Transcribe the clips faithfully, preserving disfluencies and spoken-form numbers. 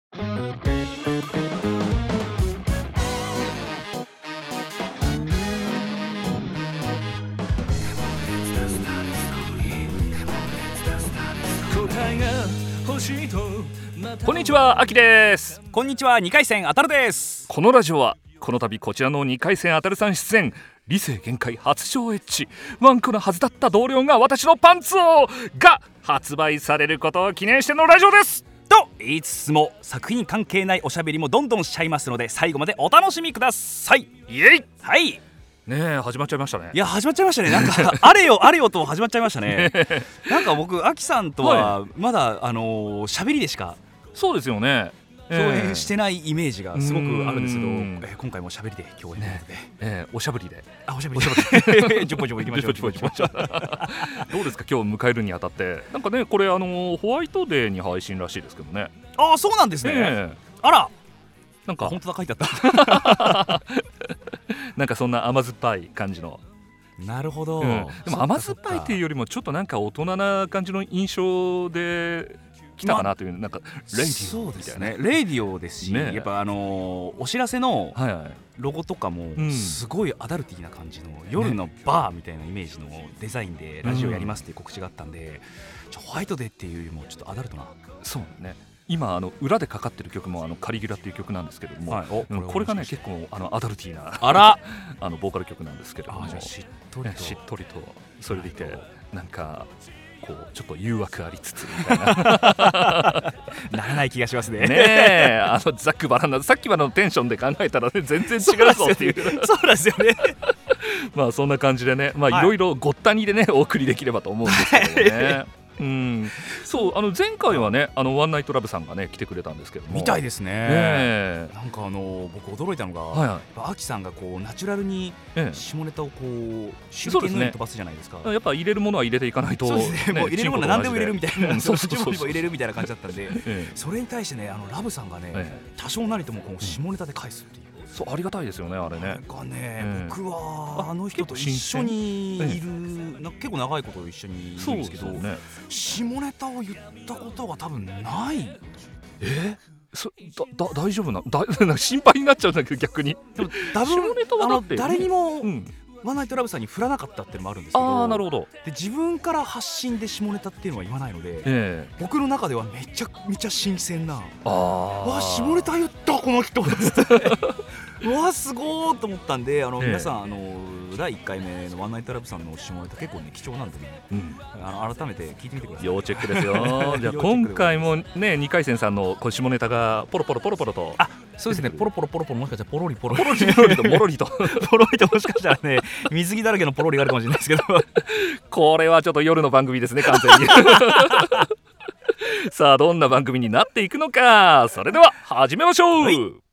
こんにちは、あきです。 こんにちは、にかい戦あたるです。 このラジオはこの度こちらのにかい戦あたるさん出演、理性限界初上エッチワンコなはずだった同僚が私のパンツをが発売されることを記念してのラジオですと言いつつも、作品関係ないおしゃべりもどんどんしちゃいますので、最後までお楽しみください。 イエイ。 はいねえ、始まっちゃいましたね。 いや、始まっちゃいましたね。なんかあれよあれよと始まっちゃいましたね。なんか僕、アキさんとはまだあのー、喋りでしかそうですよね、 共演してないイメージがすごくあるんですけど、えー、今回も喋りで共演ということで、 ねえー、おしゃぶりであおしゃべりでジョコジョコいきましょう。 どうですか、今日迎えるにあたって。なんかね、これあのホワイトデーに配信らしいですけどね。 ああ、そうなんですね、えー、あら、 なんか本当だ、書いてあったなんかそんな甘酸っぱい感じの。 なるほど、 うん、でも甘酸っぱいっていうよりもちょっとなんか大人な感じの印象で来たかなという、ま、なんかレイディオみたいな、ね、 レイディオですし、ね、やっぱあのー、お知らせのロゴとかもすごいアダルティーな感じの、うん、夜のバーみたいなイメージのデザインでラジオやりますっていう告知があったんで、うん、ちょホワイトデーっていうよりもちょっとアダルトな。 そうね、今あの裏でかかってる曲もあのカリギュラっていう曲なんですけれども、はい、こ, れこれがね結構あのアダルティーなあらあのボーカル曲なんですけれども、 あ、じゃあしっとりとしっとりとそれでいて、なんかこうちょっと誘惑ありつつみたいなならない気がしますね。 ねえ、あのざっくばらんな、さっきまでのテンションで考えたら、ね、全然違うぞっていう。 そうなんですよね。 まあそんな感じでね、まあいろいろごったにでねお送りできればと思うんですけどもね。うん、そう、あの前回はね、あのワンナイトラブさんがね来てくれたんですけども、 みたいですね。 ね、 なんかあの僕驚いたのが、 はいはい、 アキさんがこうナチュラルに下ネタをこう手裏剣のように飛ばすじゃないですか。 やっぱ入れるものは入れていかないと、 そうですね、もう入れるものは何でも入れるみたいな、 そうそうそうそう入れるみたいな感じだったんで、それに対してね、あのラブさんがね、多少なりともこう下ネタで返すっていう。 そう、ありがたいですよね、あれね。 なんかね、うん、僕はあの人と一緒にいる、なんか結構長いこと一緒にいるんですけど、ね、下ネタを言ったことが多分ない。 えそだだ大丈夫なだなんか心配になっちゃうんだけど、逆に。 でも多分下ネタはだって誰にも、うん、ワンナイトラブさんに振らなかったっていうのもあるんですけど、 あ、なるほど。 で自分から発信で下ネタっていうのは言わないので、えー、僕の中ではめちゃめちゃ新鮮な、あわ下ネタ言ったこの人うわすごーと思ったんで、あの、えー、皆さんあのだいいっかいめのワンナイトラブさんの下ネタ結構ね貴重なんでね、うん、あの改めて聞いてみてください。 要チェックですよ。じゃあ今回もね、にかい戦さんの下ネタがポロポロポロポロと、 あ、そうですね、ポロポロポロポロ、もしかしたらポロリポロポロリポロリとポロリとポロリともしかしたらね、水着だらけのポロリがあるかもしれないですけどこれはちょっと夜の番組ですね、完全にさあどんな番組になっていくのか、それでは始めましょう。はい、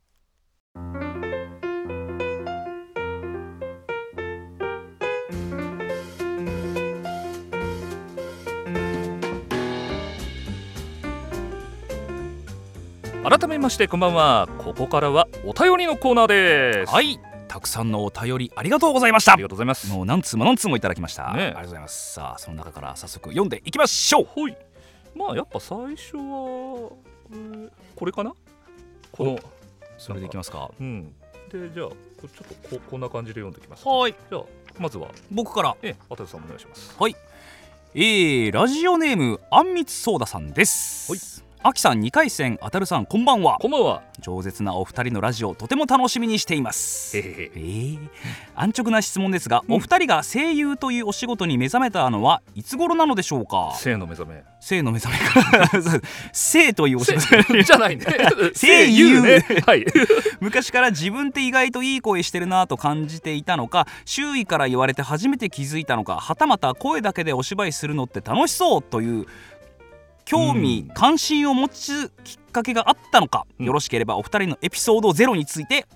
改めましてこんばんは。ここからはお便りのコーナーです。 はい、たくさんのお便りありがとうございました。 ありがとうございます。 もう何通も何通もいただきました、ね、ありがとうございます。さあその中から早速読んでいきましょう。 はい、まあやっぱ最初は、えー、これかな、このそれでいきますか。 うん、でじゃあちょっと こ, こんな感じで読んでいきます。 はい、 じゃあまずは僕から、 えあたるさんお願いします。 はい、えー、ラジオネームあんみつソーダさんです。はい、あきさん、にかい戦あたるさん、こんばんは。 こんばんは。 饒舌なお二人のラジオとても楽しみにしています。へへへ、えー、安直な質問ですが、うん、お二人が声優というお仕事に目覚めたのはいつ頃なのでしょうか。 性の目覚め性の目覚めか性というお仕事じゃないね声優ねはい、 昔から自分って意外といい声してるなと感じていたのか、周囲から言われて初めて気づいたのか、はたまた声だけでお芝居するのって楽しそうという興味、うん、関心を持つきっかけがあったのか、うん、よろしければお二人のエピソードゼロについて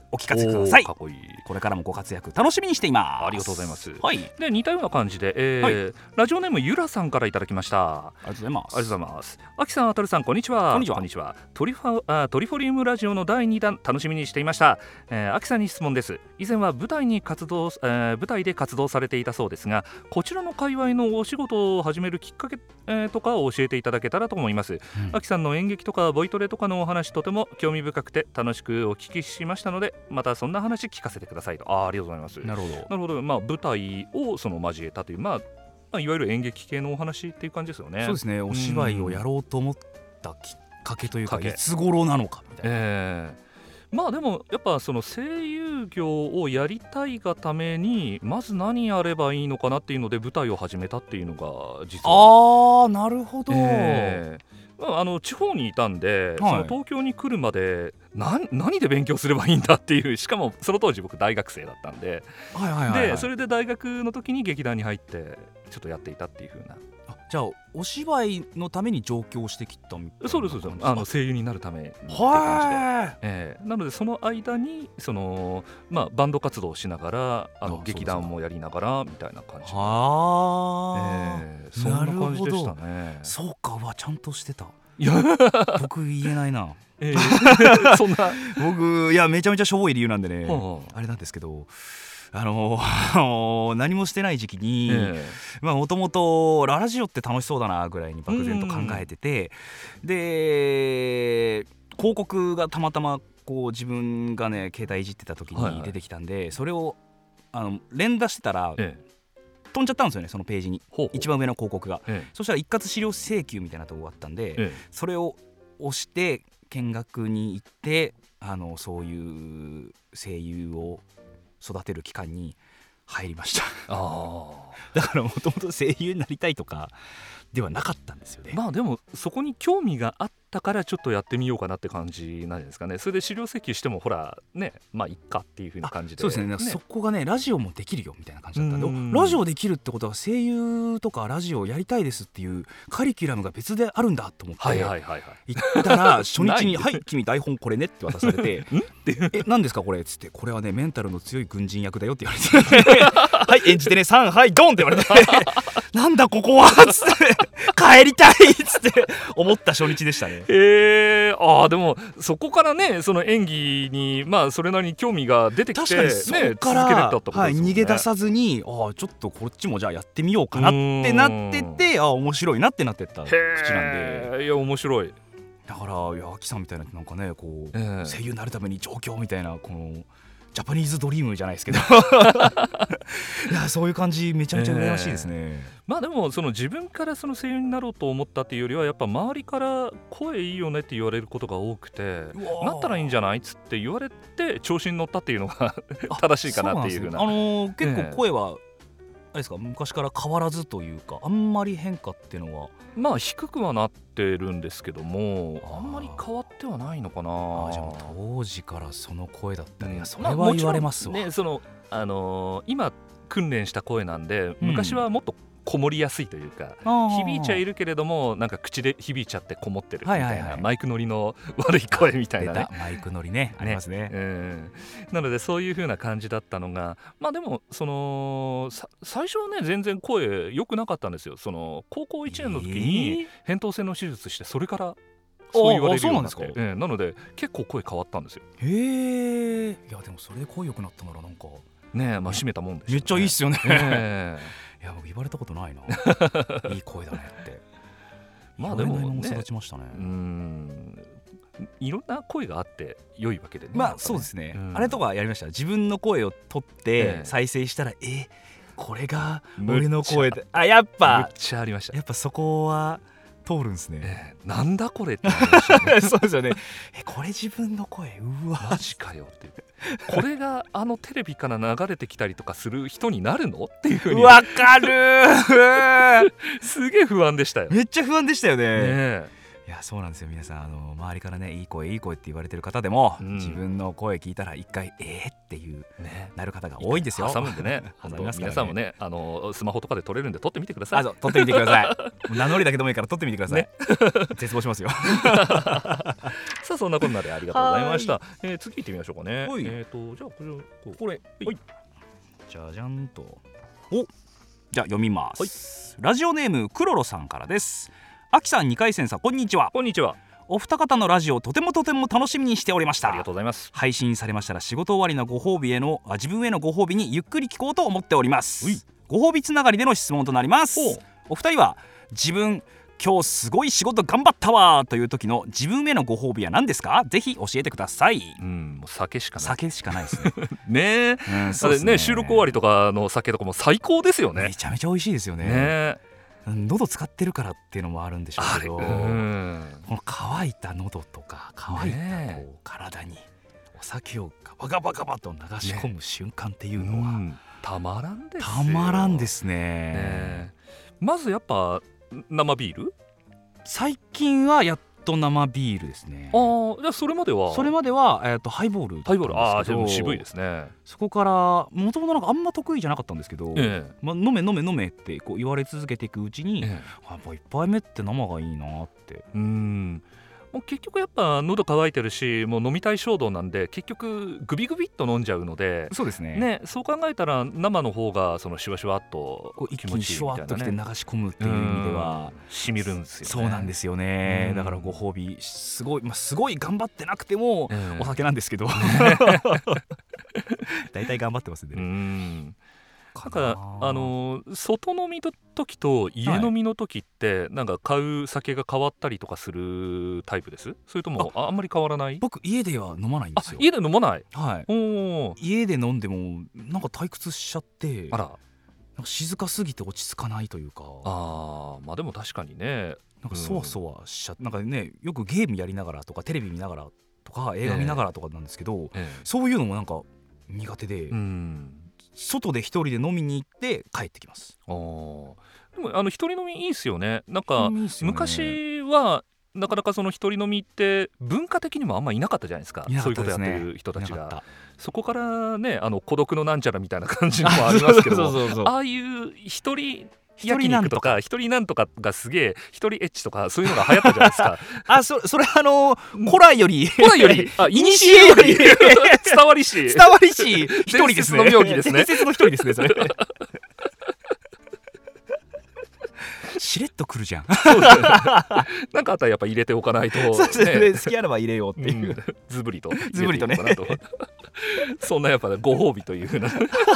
お聞かせください。 かっこいい。 これからもご活躍楽しみにしています。 ありがとうございます、 はい、 で似たような感じで、えーはい、ラジオネームゆらさんからいただきました。 ありがとうございます。 ありがとうございます。あきさん、あたるさん、こんにちは。 こんにちは。 こんにちは。トリファあトリフォリウムラジオのだいにだん楽しみにしていました。えー、あきさんに質問です。以前は舞台に活動、えー、舞台で活動されていたそうですが、こちらの界隈のお仕事を始めるきっかけ、えー、とかを教えていただけたらと思います。あ、うん、きさんの演劇とかボイトレとかのお話、とても興味深くて楽しくお聞きしましたので、またそんな話聞かせてくださいと。あ、ありがとうございます。 なるほど。 なるほど。まあ、舞台をその交えたという、まあまあ、いわゆる演劇系のお話っていう感じですよね。 そうですね。お芝居をやろうと思ったきっかけというか、いつ頃なのかみたいな。えー、まあでもやっぱその声優業をやりたいがためにまず何やればいいのかなっていうので舞台を始めたっていうのが実は。ああ、なるほど。 えーあの地方にいたんで、はい、その東京に来るまで何, 何で勉強すればいいんだっていう、しかもその当時僕大学生だったんで、 はいはいはいはい、 でそれで大学の時に劇団に入ってちょっとやっていたっていう風な。 あ、じゃあお芝居のために上京してきたみたいな。 そうですそうです。あの声優になるためにって感じで、えー、なのでその間にその、まあ、バンド活動をしながらあの劇団もやりながらみたいな感じで、 あ、 えー、そんな感じでしたね。 そうか、わ、ちゃんとしてた。いや僕言えないな、 えー、そんな僕いやめちゃめちゃしょぼい理由なんでね、はあ、あれなんですけど、あのー、何もしてない時期にもともとラジオって楽しそうだなぐらいに漠然と考えてて、で広告がたまたまこう自分がね携帯いじってた時に出てきたんで、はいはい、それをあの連打してたら、ええ、飛んじゃったんですよね、そのページに。ほうほう、一番上の広告が、ええ、そしたら一括資料請求みたいなとこがあったんで、ええ、それを押して見学に行って、あのそういう声優を育てる機関に入りました。あだからもともと声優になりたいとかではなかったんですよね。 まあでもそこに興味があったからちょっとやってみようかなって感じなんですかね。それで資料請求してもほらね、まあいっかっていう風な感じで。 そうです ね, ねそこがねラジオもできるよみたいな感じだったんで、ラジオできるってことは声優とかラジオやりたいですっていうカリキュラムが別であるんだと思って、はいはいはいはい、行ったら初日にはい君台本これねって渡されてえ何ですかこれっつって、これはねメンタルの強い軍人役だよって言われてはい演じてねさんはいドンって言われてなんだここはっつって帰りたいっつって思った初日でしたね。 へー、あーでもそこからねその演技にまあそれなりに興味が出てきて、 確かにそこから、ね、続けてたってことですもんね。はい、逃げ出さずにあーちょっとこっちもじゃあやってみようかなってなってて、あー面白いなってなってった口なんで。 いや面白い。 だからいやアキさんみたいななんかねこう、えー、声優になるために上京みたいなこのジャパニーズドリームじゃないですけどいやそういう感じめちゃめちゃ羨ましいですね。えー、 まあでもその自分からその声優になろうと思ったっていうよりはやっぱ周りから声いいよねって言われることが多くて、なったらいいんじゃないっつって言われて調子に乗ったっていうのが正しいかなっていうふうな。 あのー、結構声は、えーあれですか昔から変わらずというかあんまり変化っていうのはまあ低くはなってるんですけどもあんまり変わってはないのかな。 あじゃあ当時からその声だったね、うん、それは言われますわ、 まあね、その、あのー、今訓練した声なんで昔はもっとこもりやすいというか、うん、響いちゃいるけれどもなんか口で響いちゃってこもってるみたいな、はいはいはい、マイク乗りの悪い声みたいなね。 マイク乗りねありますね、 うん、なのでそういう風な感じだったのがまあでもその最初はね全然声良くなかったんですよ。その高校いちねんの時に扁桃腺の手術してそれからそう言われるようになって、えー、なので結構声変わったんですよ。 へえ。いやでもそれで声良くなったならなんかねえまあ締めたもんでしょ、ね、 めっちゃいいっすよね、 えーいや僕言われたことないないい声だねってまあでもね育ちましたね。 うーんいろんな声があって良いわけでね。 まあそうですね、うん、あれとかやりました。自分の声を取って再生したら、えー、えこれが俺の声であやっぱめっちゃありました。 やっぱそこは通るんですね、 えー、なんだこれって思いましたねそうですよね。えこれ自分の声うわマジかよってこれがあのテレビから流れてきたりとかする人になるのっていう風にわかるすげえ不安でしたよ。 めっちゃ不安でしたよね。ねいいやそうなんですよ皆さん、あの周りからねいい声いい声って言われてる方でも、うん、自分の声聞いたら一回えーっていう、ね、なる方が多いんですよ。 挟むんでね本当皆さんもねあのスマホとかで撮れるんで撮ってみてください。 あそう撮ってみてください名乗りだけでもいいから撮ってみてください、ね、絶望しますよさあそんなこんなでありがとうございました。えー、次行ってみましょうかね。えーとじゃあこれここれはいじゃじゃんとおじゃあ読みます、はい、ラジオネームクロロさんからです。あきさんにかい戦さんこんにちは。 こんにちは。 お二方のラジオとてもとても楽しみにしておりました。 ありがとうございます。 配信されましたら仕事終わりのご褒美への自分へのご褒美にゆっくり聞こうと思っております。ご褒美つながりでの質問となります。お二人は自分今日すごい仕事頑張ったわという時の自分へのご褒美は何ですか？ぜひ教えてください。 うん、もう酒しかない。 酒しかないですねねえ、うん、そうですね。収録終わりとかの酒とかも最高ですよね。 めちゃめちゃ美味しいですよね。ね喉使ってるからっていうのもあるんでしょうけど、うん、この乾いた喉とか乾いたこう体にお酒をガバガバガバと流し込む瞬間っていうのは、ねうん、 たまらんですよ。 たまらんですね。 ねまずやっぱ生ビール？ 最近はやっと生ビールですね。 ああ、じゃあそれまではそれまでは、えー、とハイボールだったんですけど、 ハイボール、ああでも渋いですね。 そこからもともとなんかあんま得意じゃなかったんですけど、ええまあ、飲め飲め飲めってこう言われ続けていくうちに、ええ、やっぱいっぱいめって生がいいなって。 うーんもう結局やっぱ喉乾いてるしもう飲みたい衝動なんで結局グビグビっと飲んじゃうので、 そうですね。 ねそう考えたら生の方がそのシュワシュワっと気持ちいいみたいなね、一気にシュワっときて流し込むっていう意味ではしみるんですよね。そうなんですよね。 だからご褒美すごい、まあ、すごい頑張ってなくてもお酒なんですけどだいたい頑張ってますんでね。うんだからあの外飲みの時と家飲みの時ってなんか買う酒が変わったりとかするタイプです？それとも あ, あんまり変わらない？ 僕家では飲まないんですよ。 あ家で飲まない？ はい。お家で飲んでもなんか退屈しちゃって、あらなんか静かすぎて落ち着かないというか。 あまあでも確かにねなんかそわそわしちゃって、なんかねよくゲームやりながらとかテレビ見ながらとか映画見ながらとかなんですけど、えーえー、そういうのもなんか苦手で、うん外で一人で飲みに行って帰ってきます。 あでもあの一人飲みいいっすよね。なんかいいっすよね。昔はなかなかその一人飲みって文化的にもあんまいなかったじゃないですか。 いなかったですね。そういうことやってる人たちがそこからねあの孤独のなんちゃらみたいな感じもありますけどそうそうそうそうああいう一人焼肉とか一人なんとかがすげえ一人エッチとかそういうのが流行ったじゃないですかあ そ, それあの古来より古来よりあイニシエより伝わりし伝わりし一人ですね。 伝説の妙義ですね。 伝説の一人ですねそれしれっとくるじゃんなんかあったらやっぱ入れておかないと、ね、 そうですね、好きあれば入れようっていう、うん、 ズブリとズブリとねそんなやっぱご褒美というふうな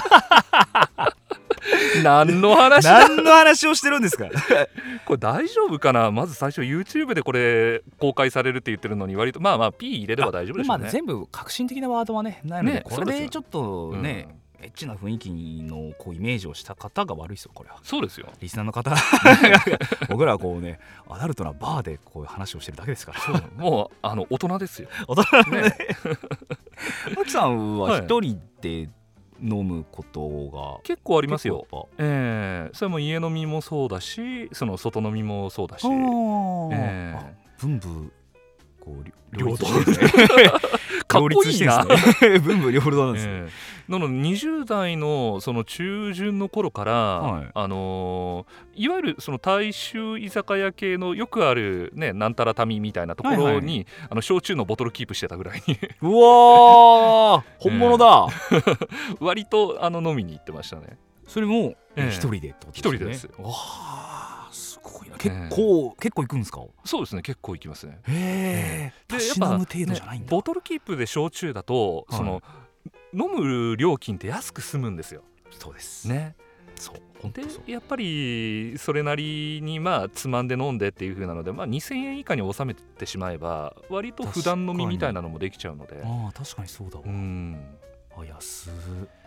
何の話何の話をしてるんですかこれ大丈夫かな。まず最初 YouTube でこれ公開されるって言ってるのに割とまあまあ P 入れれば大丈夫でしょうね。 まあ、全部革新的なワードはねないので、ね、これでちょっとね、うん、エッチな雰囲気のこうイメージをした方が悪いですよこれは。 そうですよ。 リスナーの方僕らはこうねアダルトなバーでこういう話をしてるだけですから。 そうもうあの大人ですよ。 大人ねマキさんは一人で、はい飲むことが結構ありますよ。えー、それも家飲みもそうだしその外飲みもそうだし、えー、文武こう両立してるねかっこいいな文武両道なんです、 えー、なのでにじゅう代のその中旬の頃から、はいあのー、いわゆるその大衆居酒屋系のよくあるねなんたら民みたいなところに、はいはい、あの焼酎のボトルキープしてたぐらいにうわー本物だ、 えー、割とあの飲みに行ってましたね。 それも一人でってことですね。 一人です。 わーすごいな。結構、えー、結構行くんですか。 そうですね結構行きますね。 へえ。たしなむ程度じゃないんだ、 ね、ボトルキープで焼酎だと、はい、その飲む料金って安く済むんですよ。 そうですね。 そう本当そう。 でやっぱりそれなりにまあつまんで飲んでっていう風なので、まあ、にせんえん以下に収めてしまえば割と普段飲みみたいなのもできちゃうので。 ああ確かにそうだわ。 うんあ安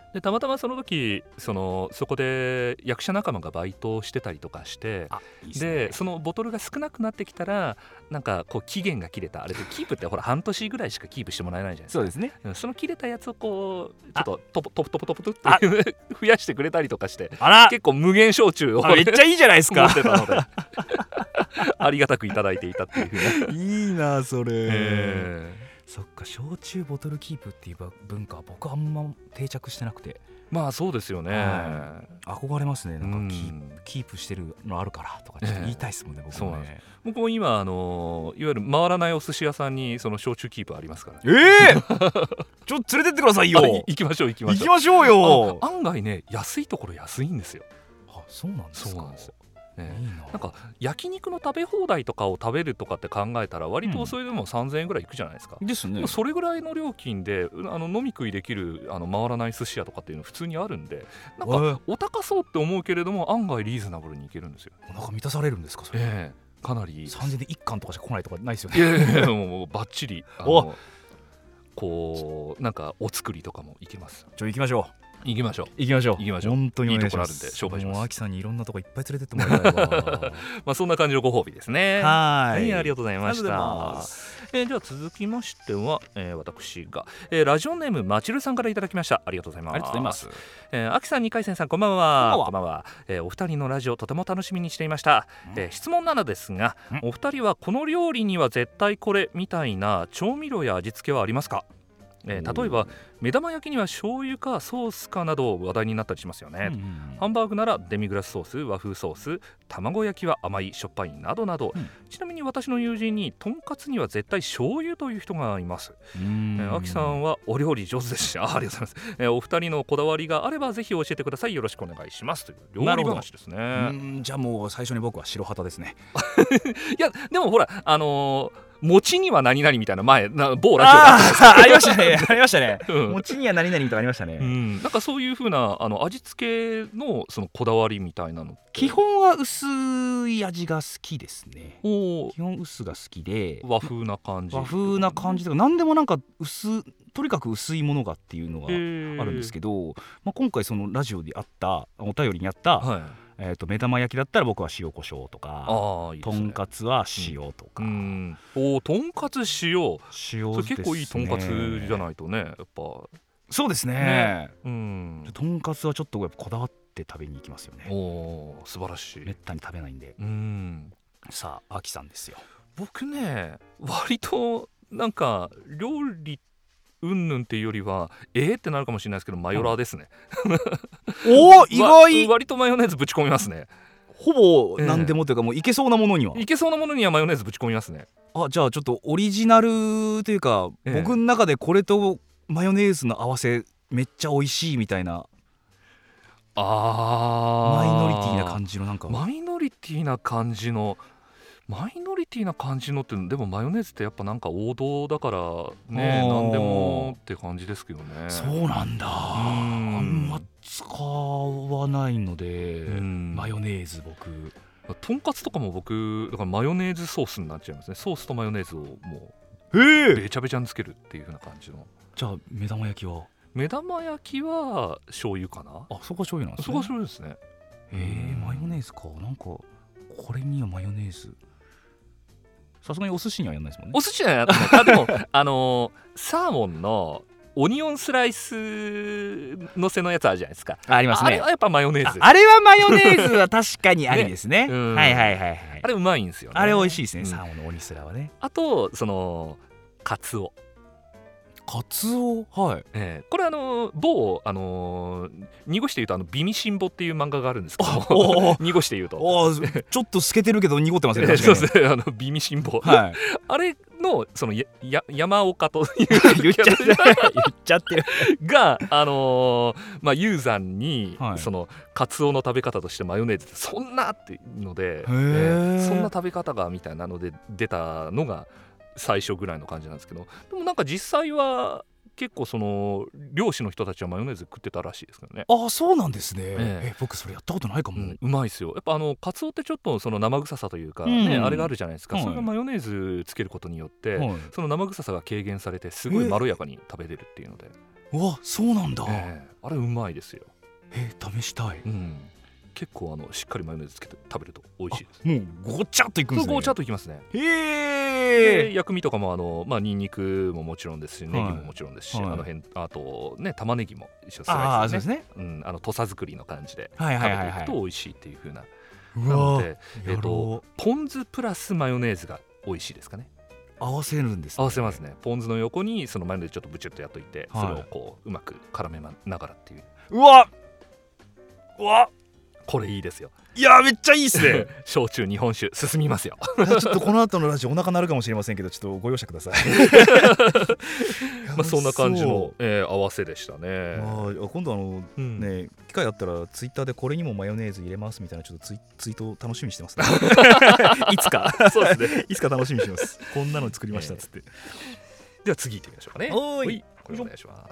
でたまたまその時 そのそこで役者仲間がバイトをしてたりとかして、 あいいっすね、 でそのボトルが少なくなってきたらなんかこう期限が切れたあれでキープってほら半年ぐらいしかキープしてもらえないじゃないですか。 そうですね。 その切れたやつをこうちょっとトポトポトポトポトって増やしてくれたりとかして、 あら結構無限焼酎をめっちゃいいじゃないですか持ってたのでありがたくいただいていたっていうふうな。 いいなそれ、 えーそっか、焼酎ボトルキープっていう文化は僕あんま定着してなくて、 まあそうですよね、 はい、憧れますね。なんかキープ、 うんキープしてるのあるからとかちょっと言いたいですもんね、 ええ僕もね。 そうなんです。僕も今あのいわゆる回らないお寿司屋さんにその焼酎キープありますから、 ええー、ちょっと連れてってくださいよ。 あい行きましょう行きましょう行きましょうよ。 あ案外ね安いところ安いんですよ。 あ、そうなんですか。 そうなんですよ、ね、 いいな。 なんか焼肉の食べ放題とかを食べるとかって考えたら割とそれでもさんぜんえんぐらいいくじゃないですか、 ですね。 それぐらいの料金であの飲み食いできるあの回らない寿司屋とかっていうの普通にあるんで、なんかお高そうって思うけれども案外リーズナブルにいけるんですよ。 お腹満たされるんですかそれ、 ええ、かなりさんぜんでいっかんとかしか来ないとかないですよね。 いやいやいやもうバッチリあのこうなんかお作りとかもいけます。 ちょ行きましょう行きましょう行きましょう行きましょう。 本当にお願いします。 いいところあるんで紹介します。 もう秋さんにいろんなとこいっぱい連れてってもらいたいわまあそんな感じのご褒美ですね。 はい、 はい、ありがとうございましありがとうございたま。す。 えー、では続きましては、えー、私が、えー、ラジオネームまちるさんからいただきました。ありがとうございます。 ありがとうございます。 えー、秋さんにかいせんさんこんばんは。 こんばんはこんばんは。えー、お二人のラジオとても楽しみにしていました。えー、質問なのですが、お二人はこの料理には絶対これみたいな調味料や味付けはありますか？えー、例えば目玉焼きには醤油かソースかなど話題になったりしますよね、うんうんうん、ハンバーグならデミグラスソース、和風ソース、卵焼きは甘いしょっぱいなどなど、うん、ちなみに私の友人にとんかつには絶対醤油という人がいます。えー、秋さんはお料理上手ですし あ, ありがとうございます、えー、お二人のこだわりがあればぜひ教えてください。よろしくお願いしますという料理話ですね。 うんじゃあもう最初に僕は白旗ですねいやでもほらあのー餅には何々みたいな前な某ラジオだったありましたねありましたね、うん、餅には何々みたいなありましたね、 うん、なんかそういう風なあの味付け の, そのこだわりみたいなの基本は薄い味が好きですね。基本薄が好きで和風な感じ和風な感じとか何でもなんか薄とにかく薄いものがっていうのがあるんですけど、まあ、今回そのラジオであったお便りにあった、はいえー、と目玉焼きだったら僕は塩コショウとか、あいいですね、とんかつは塩とか、 うんうん、おとんかつ塩塩ですね。それ結構いいとんかつじゃないとねやっぱそうですね、 ねうん、 とんかつはちょっとやっぱこだわって食べに行きますよね。 お素晴らしい。 めったに食べないんで。 うんさあ秋さんですよ。 僕ね割となんか料理うんぬんっていうよりはえーってなるかもしれないですけどマヨラーですね、 うん、お意外割とマヨネーズぶち込みますね。 ほぼ何でもというか、えー、もういけそうなものにはいけそうなものにはマヨネーズぶち込みますね。 あじゃあちょっとオリジナルというか、えー、僕の中でこれとマヨネーズの合わせめっちゃ美味しいみたいなあマイノリティな感じのなんかマイノリティな感じのマイノリティな感じのってでもマヨネーズってやっぱなんか王道だからね何でもって感じですけどね。 そうなんだ。うんあんま使わないのでマヨネーズ僕とんかつとかも僕だからマヨネーズソースになっちゃいますね。ソースとマヨネーズをもうべちゃべちゃにつけるっていう風な感じの。 じゃあ目玉焼きは目玉焼きは醤油かな。 あそこは醤油なんですね。 そこは醤油ですね。 へえマヨネーズか。なんかこれにはマヨネーズさすがにお寿司にはやんないですもんね。 お寿司にはやってない。でもあのー、サーモンのオニオンスライスのせのやつあるじゃないですか。 あ, ありますね。 あれはやっぱマヨネーズ。 あ, あれはマヨネーズは確かにありですね。ねはいはいはいはい。 あれうまいんですよね。 あれ美味しいですね、うん、サーモンのオニスラはね。 あとそのカツオカツオはい、 えー、これあの某あのー、濁して言うとあのビミシンボっていう漫画があるんですけど濁して言うとちょっと透けてるけど濁ってますね。 確かにそうですねあのビミシンボ、はい、あれのそのやや山岡という言っちゃって言っちゃってるがあのー、まあユーザーに、はい、そのカツオの食べ方としてマヨネーズってそんなっていうので、えー、そんな食べ方がみたいなので出たのが最初ぐらいの感じなんですけど、でもなんか実際は結構その漁師の人たちはマヨネーズ食ってたらしいですけどね。 ああそうなんですね、えええ僕それやったことないかも、 うん、うまいですよ。やっぱあのカツオってちょっとその生臭さというか、ねうん、あれがあるじゃないですか、はい、それがマヨネーズつけることによって、はい、その生臭さが軽減されてすごいまろやかに食べれるっていうので、 うわそうなんだ、 えー、あれうまいですよ。 えー、試したい、 うん、結構あのしっかりマヨネーズつけて食べると美味しいです。 もうごちゃっといくんですね。 ごちゃっといきますね。 へえ。 薬味とかもあのまあニンニクももちろんですし、ネギももちろんですし、はい、あの辺あとね玉ねぎも一緒にスライスですね。うん、あの土佐作りの感じで食べていくと美味しいっていう風な。なのでえっとポン酢プラスマヨネーズが美味しいですかね。 合わせるんですね。 合わせますね。ポン酢の横にそのマヨネーズちょっとブチュッとやっといて、はい、それをこううまく絡めながらっていう。 うわうわこれいいですよ。 いやめっちゃいいっすね焼酎日本酒進みますよちょっとこの後のラジオお腹鳴るかもしれませんけどちょっとご容赦くださいまあそんな感じの、えー、合わせでしたね。 あ今度あの、うん、ね機会あったらツイッターでこれにもマヨネーズ入れますみたいなちょっとツイ、ツイート楽しみにしてますねいつかそうですねいつか楽しみにしてますこんなの作りましたっつって、 えー、では次行ってみましょうかね。 おーいこれお願いします。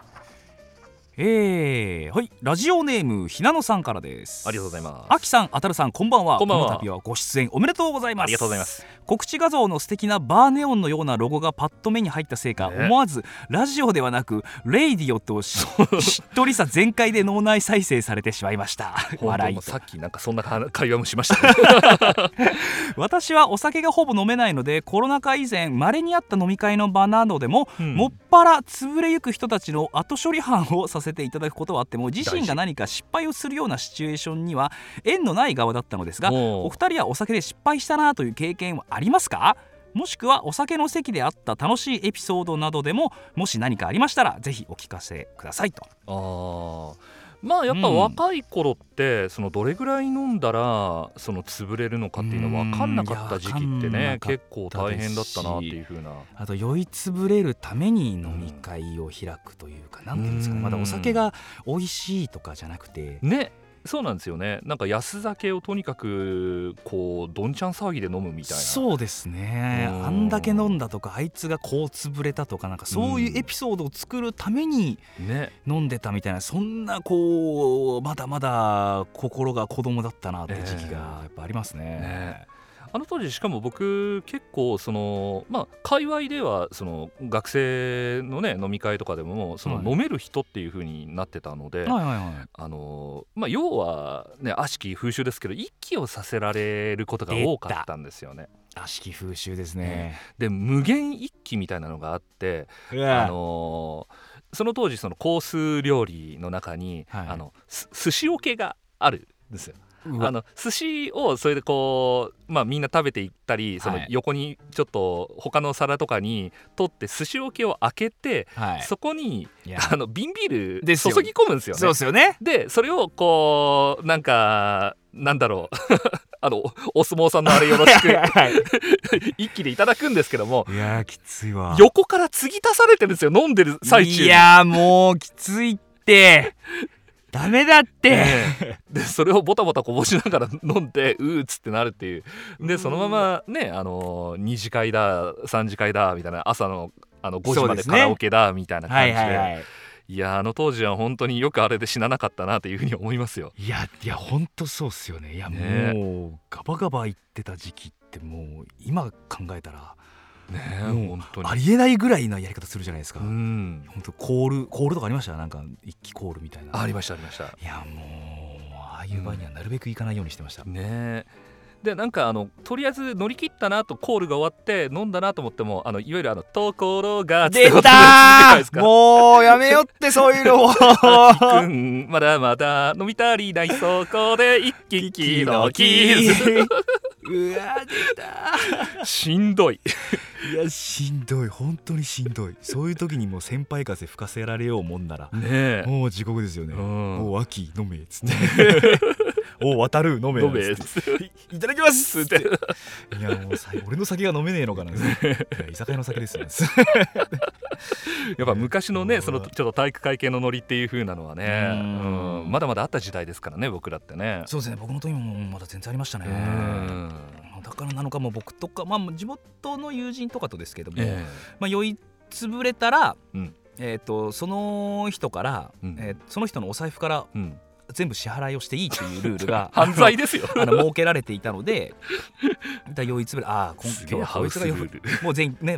えー、はいラジオネームひなのさんからです。 ありがとうございます。 あきさんあたるさんこんばんは。 こんばんは。 この度はご出演おめでとうございます。 ありがとうございます。 告知画像の素敵なバーネオンのようなロゴがパッと目に入ったせいか、ね、思わずラジオではなくレイディオとしっとりさ全開で脳内再生されてしまいました笑いと。 さっきなんかそんな会話もしましたね私はお酒がほぼ飲めないのでコロナ禍以前稀にあった飲み会の場などでも、うん、もっぱら潰れゆく人たちの後処理班をさせていただくことはあっても自身が何か失敗をするようなシチュエーションには縁のない側だったのですが、お二人はお酒で失敗したなという経験はありますか？もしくはお酒の席であった楽しいエピソードなどでももし何かありましたらぜひお聞かせくださいと。 あまあやっぱ若い頃って、うん、そのどれぐらい飲んだらその潰れるのかっていうのは分かんなかった時期ってね結構大変だったなっていう風な。 あと酔い潰れるために飲み会を開くというか、うん、なんていうんですかね、まだお酒が美味しいとかじゃなくてね。そうなんですよね。なんか安酒をとにかくこうどんちゃん騒ぎで飲むみたいな。 そうですね。あんだけ飲んだとかあいつがこう潰れたとかなんかそういうエピソードを作るために飲んでたみたいな、そんなこうまだまだ心が子供だったなって時期がやっぱありますね。 ねあの当時しかも僕結構そのまあ界隈ではその学生のね飲み会とかでもその飲める人っていう風になってたので、はいはいはいはい、あのまあ要はね悪しき風習ですけど一気をさせられることが多かったんですよね。 悪しき風習ですね。 で無限一気みたいなのがあって、あのその当時そのコース料理の中に、はい、あの寿司桶があるんですよ。あの寿司をそれでこう、まあ、みんな食べていったりその横にちょっと他の皿とかに取って寿司桶を開けて、はい、そこにあの瓶ビール注ぎ込むんですよね。 そうですよね。 でそれをこうなんかなんだろうあのお相撲さんのあれよろしく一気でいただくんですけども、 いやきついわ。 横から継ぎ足されてるんですよ飲んでる最中に。 いやもうきついってダメだって、 ね、でそれをボタボタこぼしながら飲んでうーっつってなるっていう。でそのままねあのに次会ださん次会だみたいな朝のあのごじまでカラオケだみたいな感じで、はいはいはい、いやあの当時は本当によくあれで死ななかったなというふうに思いますよ。 いやいや本当そうっすよね。いやもう、ね、ガバガバ言ってた時期ってもう今考えたらねえ本当にありえないぐらいなやり方するじゃないですか。うん本当コールコールとかありました。なんか一気コールみたいな。 ありましたありました。いやもうああいう場合にはなるべく行かないようにしてました、 うん、ねえでなんかあのとりあえず乗り切ったなとコールが終わって飲んだなと思ってもあのいわゆるあのところが出たーもうやめよってそういうのをくんまだまだ飲み足りないそこで一気気のキーうわ出たしんどいいやしんどい本当にしんどい。そういう時にもう先輩風吹かせられようもんなら、ね、もう地獄ですよね。もう秋飲めっつってお渡る飲め飲めっつっていただきますっていやもう俺の酒が飲めねえのかな居酒屋の酒ですよやっぱ昔のねそのちょっと体育会系のノリっていう風なのはねうんうんまだまだあった時代ですからね僕らってね。 そうですね僕の時もまだ全然ありましたね。うんだからなのかも僕とか、まあ、地元の友人とかとですけども、えーまあ、酔いつぶれたら、うんえー、とその人から、うんえー、その人のお財布から、うん全部支払いをしていいというルールが犯罪ですよあの設けられていたのでだ酔いつぶれああ今日はこいつがもう全員ねもう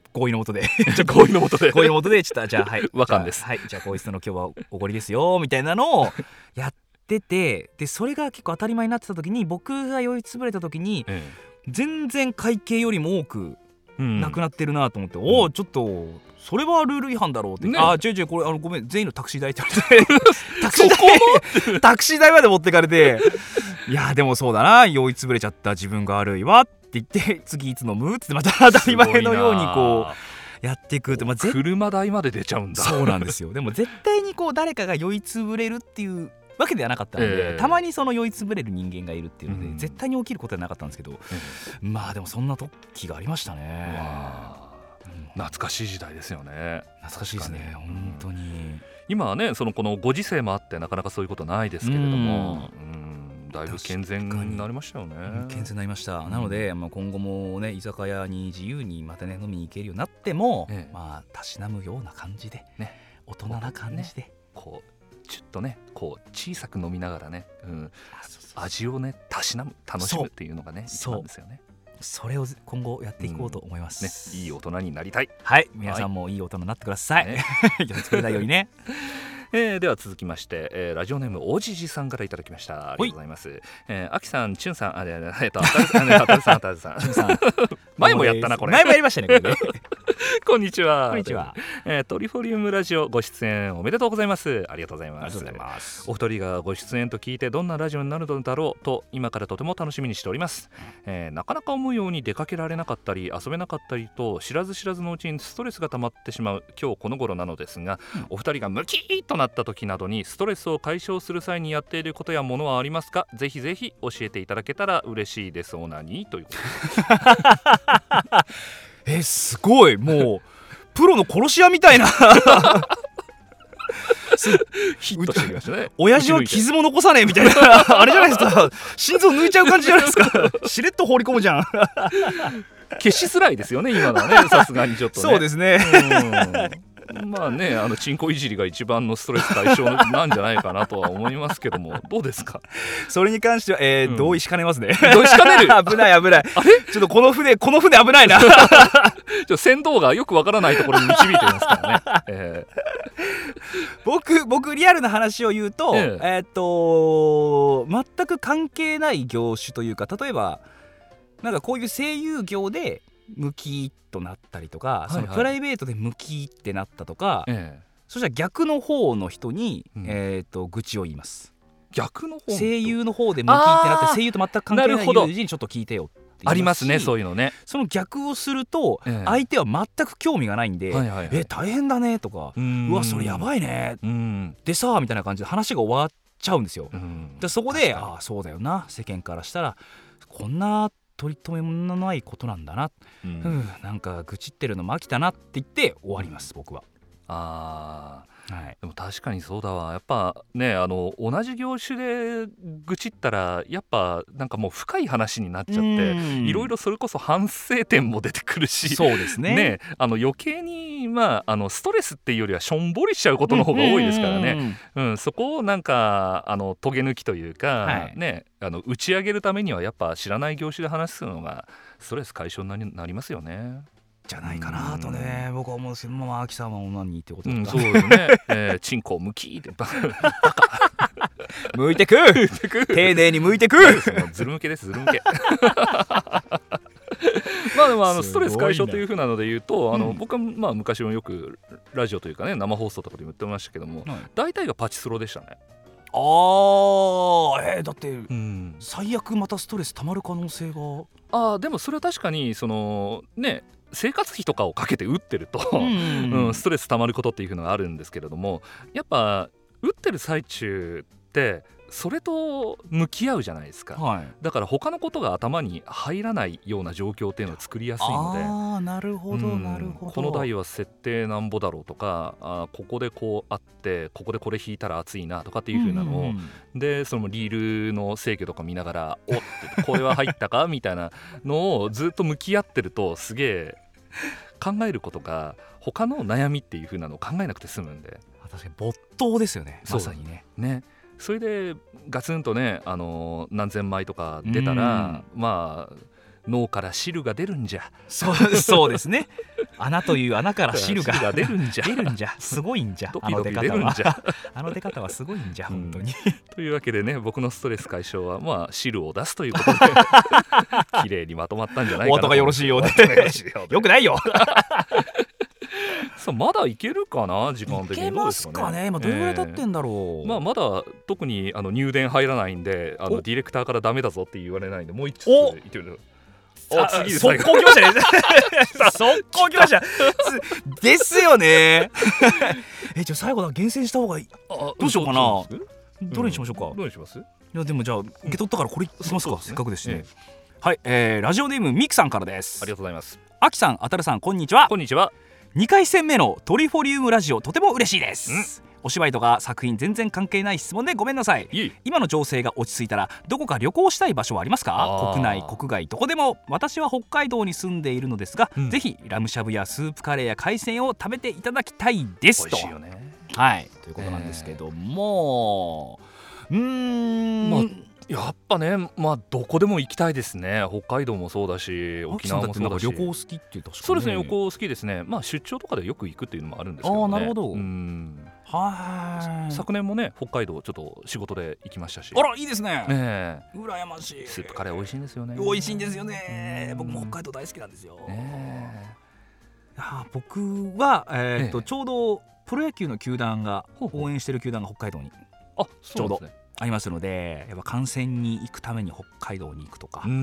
合意のもとでじゃあ合意のもとで合意のもとでちょっとじゃあはい和感です。 はい、じゃあこいつの今日はおごりですよみたいなのをやってて、でそれが結構当たり前になってた時に、僕が酔いつぶれた時に、ええ、全然会計よりも多くなくなってるなと思って、うん、おおちょっとそれはルール違反だろうって、ね、あ違う違うこれあのごめん全員のタクシー代って言われてタクシー代タクシー代まで持ってかれていやでもそうだな酔いつぶれちゃった自分が悪いわって言って次いつ飲むってまた当たり前のようにこうやっていくって、まあ、 車代まで出ちゃうんだ。 そうなんですよ。でも絶対にこう誰かが酔いつぶれるっていうわけではなかったので、えー、たまにその酔いつぶれる人間がいるっていうので、うん、絶対に起きることはなかったんですけど、うん、まあでもそんな時がありましたね。 懐かしい時代ですよね。 懐かしいですね本当に、うん、 今はねそのこのご時世もあってなかなかそういうことないですけれども、うん、だいぶ健全になりましたよね。 健全になりました、うん、なので、まあ、今後もね居酒屋に自由にまたね飲みに行けるようになっても、ええ、まあたしなむような感じで、ね、大人な感じで、ね、 こうちょっとねこう小さく飲みながらね、うん、そうそうそう味をねたしなむ楽しむっていうのがね一番ですよね。 それを今後やっていこうと思います、 うんね、いい大人になりたい。 はい、皆さんもいい大人になってください、はい、よろしくないようにねえー、では続きまして、えー、ラジオネームおじじさんからいただきました。ありがとうございます。えー、あきさん、ちゅんさん、あれえっと、あたるさん、あたるさん、あたるさん、ちゅんさん前もやったなこれ。 前もやりましたねこれねこんにちは。 こんにちは。 えー、トリフォリウムラジオご出演おめでとうございます。ありがとうございます。 ありがとうございます。 お二人がご出演と聞いてどんなラジオになるのだろうと今からとても楽しみにしております。えー、なかなか思うように出かけられなかったり遊べなかったりと知らず知らずのうちにストレスが溜まってしまう今日この頃なのですが、うん、お二人がムキーッとなった時などにストレスを解消する際にやっていることやものはありますか？ぜひぜひ教えていただけたら嬉しいです。オナニーということえすごいもうプロの殺し屋みたいなヒットしてきましたね。 親父は傷も残さねえみたいなあれじゃないですか。心臓抜いちゃう感じじゃないですか。しれっと放り込むじゃん消しづらいですよね今のはね。さすがにちょっとね。 そうですね。 まあねあのチンコいじりが一番のストレス解消なんじゃないかなとは思いますけどもどうですか？ それに関しては、えーうん、同意しかねますね。 同意しかねる危ない危ない。あれちょっとこの船この船危ないな。 ちょ船頭がよくわからないところに導いてますからね。えー、 僕僕リアルな話を言うと、えー、えー、っと全く関係ない業種というか、例えばなんかこういう声優業でムキーとなったりとか、はいはい、そのプライベートでムキーってなったとか、ええ、そしたら逆の方の人に、うん、えー、と愚痴を言います。 逆の方声優の方でムキーってなって声優と全く関係ない友人にちょっと聞いてよって言いますし、 ありますねそういうのね。 その逆をすると、ええ、相手は全く興味がないんで、はいはいはい、え大変だねとか、う, うわそれやばいねでさみたいな感じで話が終わっちゃうんですよ。でそこでああそうだよな、世間からしたらこんな取り留めのないことなんだな、うん、ふうなんか愚痴ってるのも飽きたなって言って終わります僕は。 あー、はい、でも確かにそうだわ。やっぱねあの同じ業種で愚痴ったらやっぱなんかもう深い話になっちゃっていろいろそれこそ反省点も出てくるし、 そうですね。 ねあの余計に、まあ、あのストレスっていうよりはしょんぼりしちゃうことの方が多いですからね、うんうんうん、そこをなんかあのトゲ抜きというか、はい、ねあの打ち上げるためにはやっぱ知らない業種で話すのがストレス解消になりますよね。 じゃないかなとね、うん、僕は思うんですけど、まあ、秋さんはオナニーってことだった、 うん、そうですね、えー、チンコむきーってバカ向いてく丁寧に向いてくずる向けですずる向けまあでもあのストレス解消というふうなので言うと、あの僕はまあ昔もよくラジオというかね生放送とかでも言ってましたけども、はい、大体がパチスロでしたね。 あー、えー、だって、うん、最悪またストレス溜まる可能性が。 あーでもそれは確かにそのね生活費とかをかけて打ってると、うんうんうん、ストレス溜まることっていうのがあるんですけれども、やっぱ打ってる最中ってそれと向き合うじゃないですか、はい、だから他のことが頭に入らないような状況っていうのを作りやすいので、 あーなるほど、うん、なるほど。 この台は設定なんぼだろうとか、あここでこうあってここでこれ引いたら熱いなとかっていう風なのを、うんうんうん、でそのリールの制御とか見ながらおってこれは入ったかみたいなのをずっと向き合ってるとすげえ考えることが他の悩みっていう風なのを考えなくて済むんで、 確かに没頭ですよね、まさにね。 ねそれでガツンとね、あのー、何千枚とか出たら、まあ脳から汁が出るんじゃ。 そう、そうですね。穴という穴から汁が汁が出るんじゃ出るんじゃ。すごいんじゃ。 ドキドキ出るんじゃ。 あの出方はすごいんじゃ、本当に、 うん、というわけでね、僕のストレス解消はまあ汁を出すということで綺麗にまとまったんじゃないかな。 お後がよろしいようでよくないよさあまだいけるかな、時間的に。 いけますかね。今どれぐらい経ってんだろう、 えーまあ、まだ特にあの入電入らないんで、あのディレクターからダメだぞって言われないんで、もう一ついってみる。 お次で最後。速攻来ましたね速攻来ましたですよねえ、じゃあ最後だ、厳選した方がいい。どうしようかな、どれにしましょうか、うん、 どれにします？いやでもじゃあ受け取ったからこれいきますか、 うん、 せっかくですしね、 ええ、 はい、えー、ラジオネームミクさんからです。 ありがとうございます。 あきさん、あたるさん、こんにちは。 こんにちは。 にかい戦目のトリフォリウムラジオ、とても嬉しいです。お芝居とか作品全然関係ない質問でごめんなさい。いい今の情勢が落ち着いたらどこか旅行したい場所はありますか？国内国外どこでも。私は北海道に住んでいるのですが、うん、ぜひラムしゃぶやスープカレーや海鮮を食べていただきたいですと。 美味しいよね。 はいということなんですけども、えー、うーん、まあやっぱね、まあどこでも行きたいですね。北海道もそうだし、沖縄もそうだし。 旅行好きっていうと、 そうですね、旅行好きですね。まあ出張とかでよく行くっていうのもあるんですけどね。 ああ、なるほど。 うん、 はい。 昨年もね、北海道ちょっと仕事で行きましたし。 あら、いいですね。 ね、 羨ましい。 スープカレー美味しいんですよね。 美味しいんですよね。僕も北海道大好きなんですよ。ね、あ、僕は、えーっと、ね、ちょうどプロ野球の球団が応援してる球団が北海道にあちょうどありますので、やっぱ観戦に行くために北海道に行くとか、うん、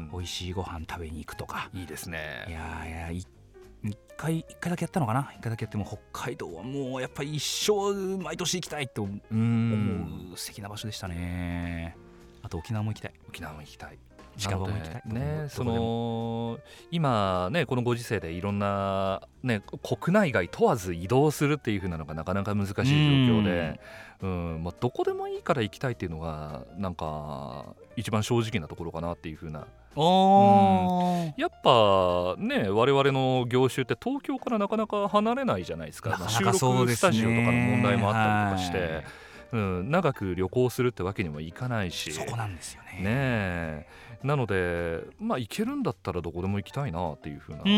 美味しいご飯食べに行くとか。 いいですね。 いやいや、い一回一回だけやったのかな。一回だけやっても北海道はもうやっぱり一生毎年行きたいと思う素敵な場所でしたね。あと沖縄も行きたい。 沖縄も行きたい。 近場も行きたいね。その今ね、このご時世でいろんなね、国内外問わず移動するっていう風なのがなかなか難しい状況で、うん、まあ、どこでもいいから行きたいっていうのがなんか一番正直なところかなっていう風な。 あ、うん、 やっぱね、我々の業種って東京からなかなか離れないじゃないですか。 なかなか収録スタジオとかの問題もあったりとかして、 はい、 うん、長く旅行するってわけにもいかないし。 そこなんですよね。 ねえ、なのでまあ行けるんだったらどこでも行きたいなっていう風な、うん、うん、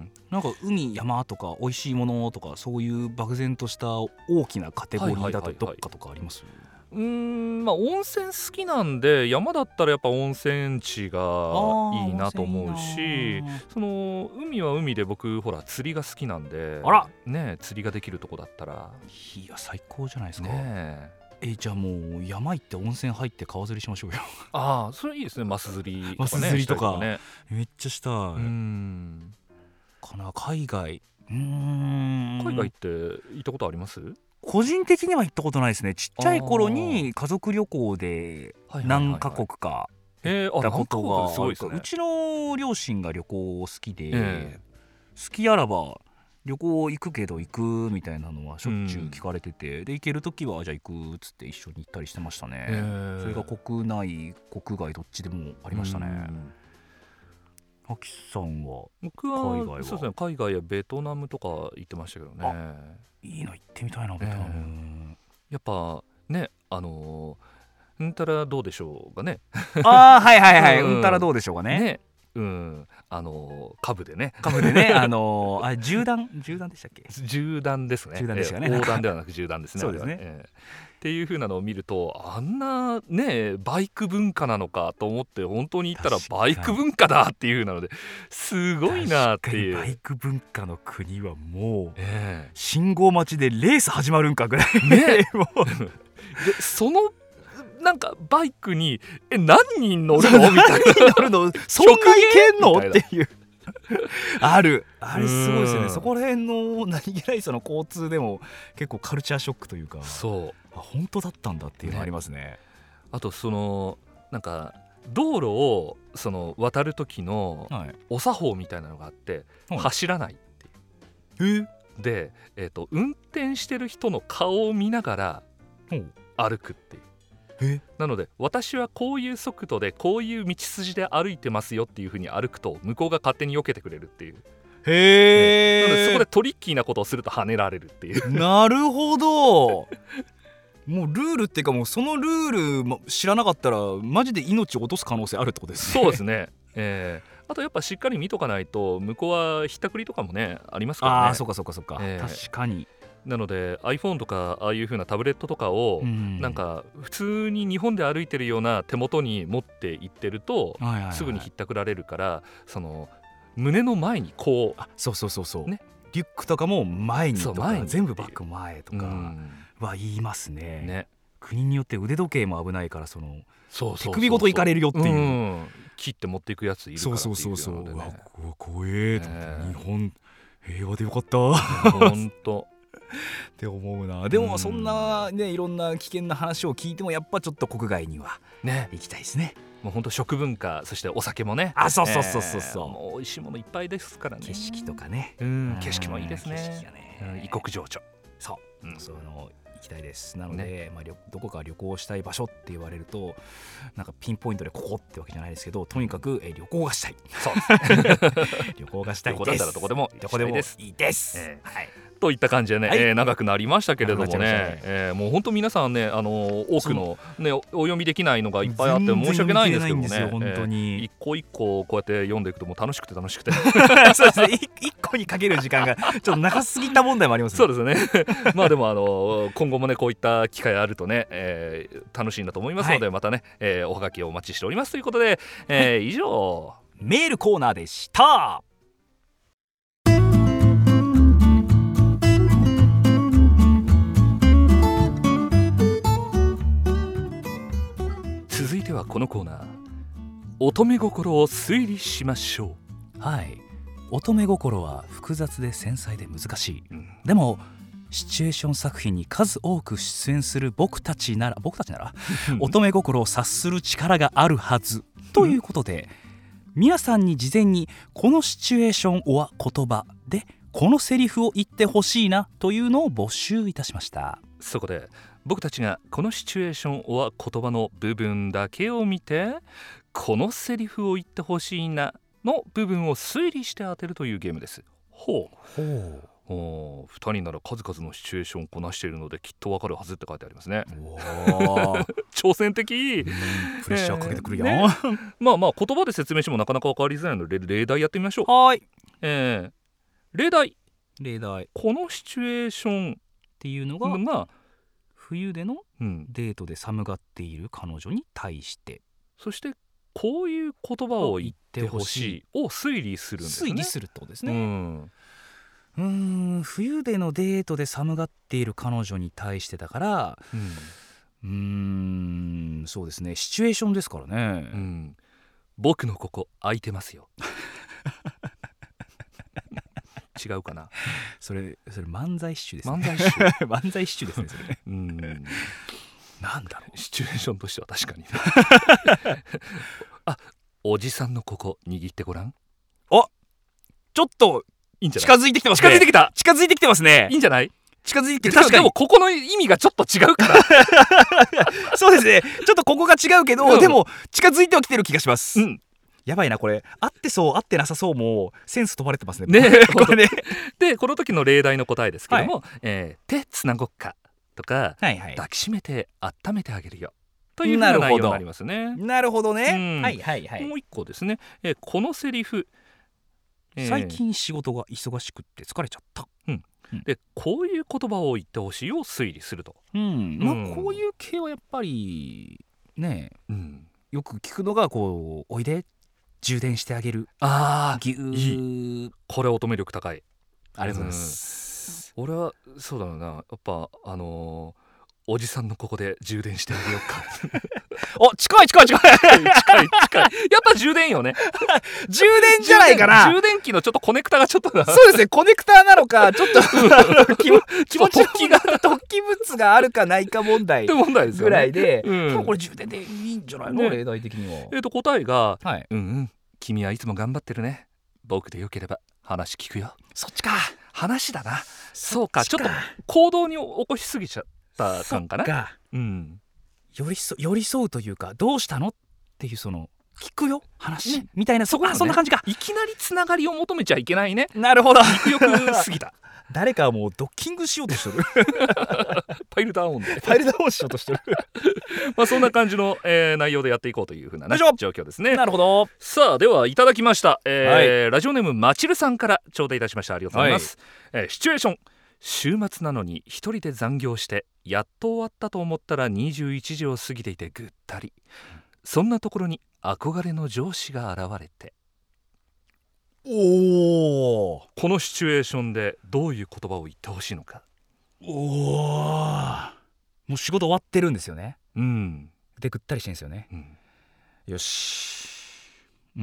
なんか海山とか美味しいものとか、そういう漠然とした大きなカテゴリーだとどっかとかあります？ うーん、まあ温泉好きなんで、山だったらやっぱ温泉地がいいなと思うし、その海は海で僕ほら釣りが好きなんで、 あらね、釣りができるとこだったらいや最高じゃないですか。 ねえ、 え、じゃあもう山行って温泉入って川釣りしましょうよ。 ああ、それいいですね。マス釣りとかね。 マス釣りとかね、 めっちゃしたい。うーんかな。海外、うーん海外って行ったことあります？ 個人的には行ったことないですね。ちっちゃい頃に家族旅行で何カ国か行ったことがあるから、うちの両親が旅行好きで、えー、好きあらば旅行行くけど行くみたいなのはしょっちゅう聞かれてて、うん、で行けるときはじゃあ行くっつって一緒に行ったりしてましたね。えー、それが国内国外どっちでもありましたね。あきさんは？ 僕は海外はそうですね、海外やベトナムとか行ってましたけどね。 いいな、行ってみたいなベトナム、えー、 やっぱね、あのー、うんたらどうでしょうがね。 ああ、はいはいはい、うん、うんたらどうでしょうがね。ね、 うん、あのー、株でね株でね、あのー、あ、銃弾銃弾でしたっけ？ 銃弾ですね。 銃弾ですよね。 えー、横断ではなく銃弾ですね。 そうですね、 えー、っていう風なのを見ると、あんなねバイク文化なのかと思って、本当に行ったらバイク文化だっていう風なのですごいなっていう。 バイク文化の国はもう、えー、信号待ちでレース始まるんかぐらいねもうでそのなんかバイクにえ何人乗るのみたいな乗るのそんなにけんのっていうあるあれすごいですよね。そこら辺の何気ないその交通でも結構カルチャーショックというか、 そうあ本当だったんだっていうのありますね。ね、 あとそのなんか道路をその渡る時のお作法みたいなのがあって、はい、走らないっていう、えで、えーと、運転してる人の顔を見ながら歩くっていう。 えなので私はこういう速度でこういう道筋で歩いてますよっていう風に歩くと向こうが勝手に避けてくれるっていう。 へー、 ね、なのでそこでトリッキーなことをすると跳ねられるっていう。 なるほどもうルールっていうか、もうそのルール知らなかったらマジで命を落とす可能性あるってことですね。 そうですね。 えー、あとやっぱしっかり見とかないと向こうはひったくりとかもねありますからね。 ああそうかそうかそうか、えー、確かに。 なので iPhone とかああいう風なタブレットとかをなんか普通に日本で歩いてるような手元に持っていってるとすぐにひったくられるから、その胸の前にこう、 あそうそうそうそう、ね、リュックとかも前にとか前に全部バッグ前とかは言いますね。 ね、 国によって腕時計も危ないから、そのそうそうそうそう手首ごといかれるよっていう、うん、 切って持っていくやついるからっていうので、ね、 そうそうそうそう、うわ怖えと思って、えー、日本平和でよかった本当って思うな。でもそんなねいろんな危険な話を聞いてもやっぱちょっと国外には行きたいですね。 もう本当食文化、そしてお酒もね、 あそうそうそうそうそう、 えー、もう美味しいものいっぱいですからね。 景色とかね、 うん、景色もいいですね。 景色がね、 うん、異国情緒、 そう、うん、そういうの行きたいです。なので、ね、まあ、どこか旅行したい場所って言われるとなんかピンポイントでここってわけじゃないですけど、とにかく、えー、旅行がしたい。 そうです旅行がしたいです。 旅行だったらどこでもどこでもいいです、えー、はい、 といった感じでね、はい、えー、長くなりましたけれどもね、えー、もう本当皆さんね、あのー、多くの、ね、お読みできないのがいっぱいあって申し訳ないんですけどもね、 本当に、 えー、一個一個こうやって読んでいくともう楽しくて楽しくてそうですね、一個にかける時間がちょっと長すぎた問題もありますね。 そうですねまあでも、あのー、今後もねこういった機会あるとね、えー、楽しいんだと思いますので、はい、またね、えー、おはがきをお待ちしておりますということで、えーはい、以上メールコーナーでした。 続いてはこのコーナー、乙女心を推理しましょう。はい、乙女心は複雑で繊細で難しい、うん、でもシチュエーション作品に数多く出演する僕たちなら僕たちなら乙女心を察する力があるはずということで、皆さんに事前にこのシチュエーションは言葉でこのセリフを言ってほしいなというのを募集いたしました。 そこで僕たちがこのシチュエーションは言葉の部分だけを見て、このセリフを言ってほしいなの部分を推理して当てるというゲームです。ほうほう、おふたりなら数々のシチュエーションをこなしているのできっとわかるはずって書いてありますね。お挑戦的、うん、 プレッシャーかけてくるよ、 えーね、まあまあ言葉で説明してもなかなか分かりづらいので例題やってみましょう。 はい、 えー、例題例題このシチュエーションっていうのが、が冬でのデートで寒がっている彼女に対して、うん、 そしてこういう言葉を言ってほしいを推理するんですね。 推理するってことですね。うんうーん冬でのデートで寒がっている彼女に対してだから、うん、うーんそうですね、シチュエーションですからね、うん、 僕のここ空いてますよ違うかな。 それそれ漫才師ですね。漫才師漫才師ですねそれ。 うんなんだろう、 シチュエーションとしては確かにあ、おじさんのここ握ってごらん。 あ、ちょっといいんじゃない？ 近づいてきてますね。 近づいてきた近づいてきてますね。 いいんじゃない？ 近づいてきて、 確かに。でもここの意味がちょっと違うからそうですね、ちょっとここが違うけど、うん、でも近づいてはきてる気がします、うん、やばいなこれ、合ってそう合ってなさそうもセンス問われてますね。 ねこれねでこの時の例題の答えですけども、はい、えー、手つなごっかとか、はいはい、抱きしめて温めてあげるよという内容になりますね。 なるほどね、 うん、はいはいはい。もう一個ですね、えー、このセリフ、 えー、最近仕事が忙しくって疲れちゃった、 うんうん、でこういう言葉を言ってほしいを推理すると、 うんまあ、こういう系はやっぱりね、うん、よく聞くのがこうおいで充電してあげる、 あぎゅー、 これ乙女力高い。 ありがとうございます、 うん、俺はそうだろうな、やっぱあのーおじさんのここで充電してあげようかお、近い近い近い近い近いやっぱ充電よね充電じゃないかな。 充電器のちょっとコネクタがちょっとそうですね、コネクタなのかちょっと気持ちの突起が突起物があるかないか問題ぐらいで、うん、でもこれ充電でいいんじゃないの、ね、例題的には。 えーと答えが、はい、うんうん君はいつも頑張ってるね、僕でよければ話聞くよ。 そっちか、 話だな。そうか、ちょっと行動に起こしすぎちゃった感かな。 そっか、うん、寄り添寄り添うというか、どうしたのっていうその聞くよ話、ね、みたいな、そこ、ね、そんな感じか。 いきなりつながりを求めちゃいけないね。 なるほど、 よく過ぎた誰かもうドッキングしようとしてるパイルダウンでパイルダウンしようとしてるまあそんな感じの、えー、内容でやっていこうというふうな、ね、状況ですね。 なるほど。 さあではいただきました、えーはい、ラジオネームまちるさんから頂戴いたしました。ありがとうございます、はい。えー、シチュエーション、週末なのに一人で残業してやっと終わったと思ったらにじゅういちじを過ぎていてぐったり、そんなところに憧れの上司が現れて、おー、このシチュエーションでどういう言葉を言ってほしいのか。 おー、もう仕事終わってるんですよね。 うん。 でぐったりしてるんですよね、うん、よし、うん、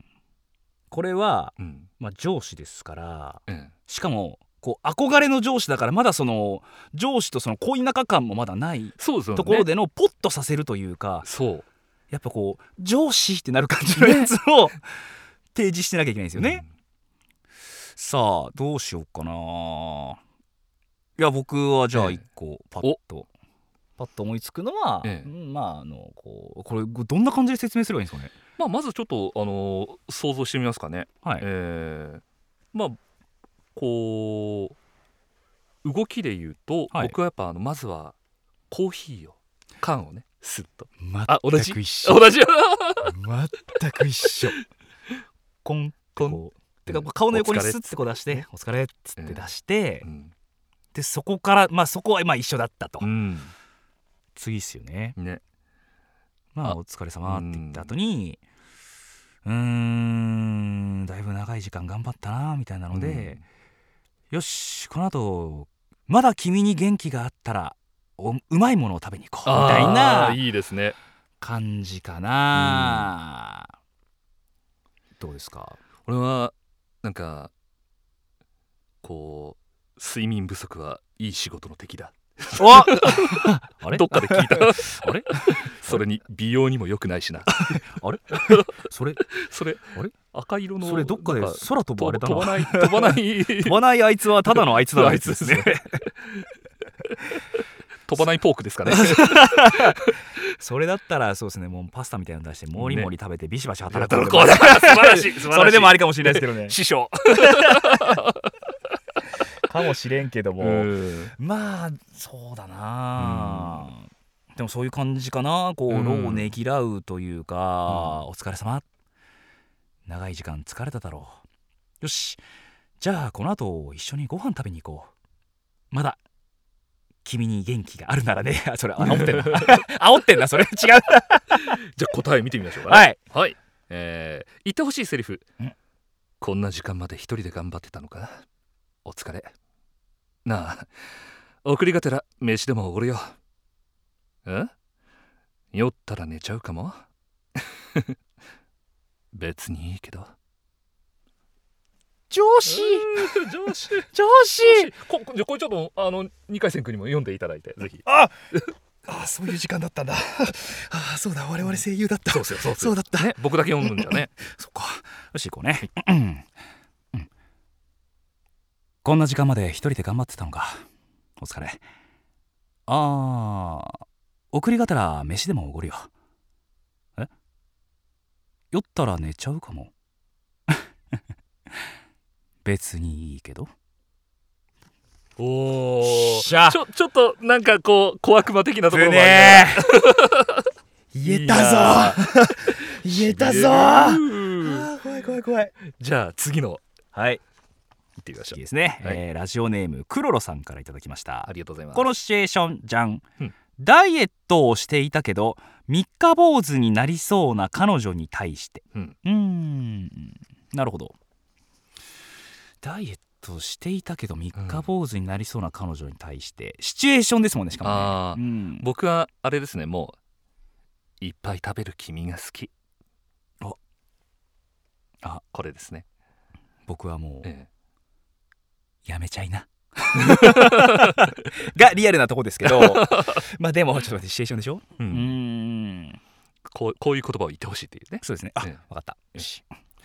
これは、うん、まあ、上司ですから、うん、しかもこう憧れの上司だからまだその上司とその恋仲感もまだないところでのポッとさせるというか、そうやっぱこう上司ってなる感じのやつを提示してなきゃいけないんですよね、うん、さあどうしようかな。いや僕はじゃあいっこパッと、ええ、パッと思いつくのは、ええ、まああのこうこれどんな感じで説明すればいいんですかね。 まあ、まずちょっと、あのー、想像してみますかね、はい。えー、まあこう動きで言うと、はい、僕はやっぱあのまずはコーヒーを缶をねスッと、 全く一緒、 同じ全く一緒コンコンてか顔の横にスッてこう出してお疲れっつって出して、うん、でそこからまあそこはまあ一緒だったと、うん、次っすよね。ね、まあお疲れ様って言った後にうーんだいぶ長い時間頑張ったなみたいなので、うん、よしこの後まだ君に元気があったらおうまいものを食べに行こうみたいないいですね感じかな、うん、どうですか。 俺はなんかこう睡眠不足はいい仕事の敵だあれどっかで聞いたあれそれに美容にも良くないしなあれそれそれあれ赤色のそれどっかで空飛ぶあれだな飛ばない飛ばない飛ばないあいつはただのあいつだあいつですね飛ばないポークですかねそれだったらそうですね、もうパスタみたいなの出してもりもり食べてビシバシ働く、ね、 素晴らしいそれでもありかもしれないですけどね師匠かもしれんけども、まあそうだな、うん、でもそういう感じかな。こう、うん、労をねぎらうというか、うん、お疲れ様長い時間疲れただろう、よしじゃあこの後一緒にご飯食べに行こう、まだ君に元気があるならねそれ煽ってんな煽ってんなそれ違うじゃあ答え見てみましょうかね。はい、はい、えー、言ってほしいセリフ。こんな時間まで一人で頑張ってたのか、お疲れなあ、送りがてら飯でもおごるよ。え？酔ったら寝ちゃうかも別にいいけど。 上司上司上司ここれちょっとあのにかい戦君にも読んでいただいてぜひ。 ああ、そういう時間だったんだあ、そうだ我々声優だった、 そうそうそうそうだった、 ね、僕だけ読むんだよねそっか、よし行こうね、はい、うん、こんな時間まで一人で頑張ってたのか、お疲れ。あー、送りがてら飯でもおごるよ。え？酔ったら寝ちゃうかも別にいいけど。 おー、ちょ、ちょっとなんかこう小悪魔的なところもあるね言えたぞ言えたぞあ、怖い怖い怖い。 じゃあ次の、 はい、 行ってみましょう。 いいですね、はい、えー、ラジオネームクロロさんからいただきました。 ありがとうございます。 このシチュエーションじゃん、うん、ダイエットをしていたけど三日坊主になりそうな彼女に対して、うん、うーん、なるほど。ダイエットしていたけど三日坊主になりそうな彼女に対して、うん、シチュエーションですもんね、しかもね。あ、 うん、僕はあれですね、もういっぱい食べる君が好き。おあ、これですね。 僕はもう、ええ、やめちゃいながリアルなとこですけどまあでもちょっと待って、シチュエーションでしょ、うん、うーん、 こう、こういう言葉を言ってほしいっていうね。 そうですね。あ、ええ、分かった。よし。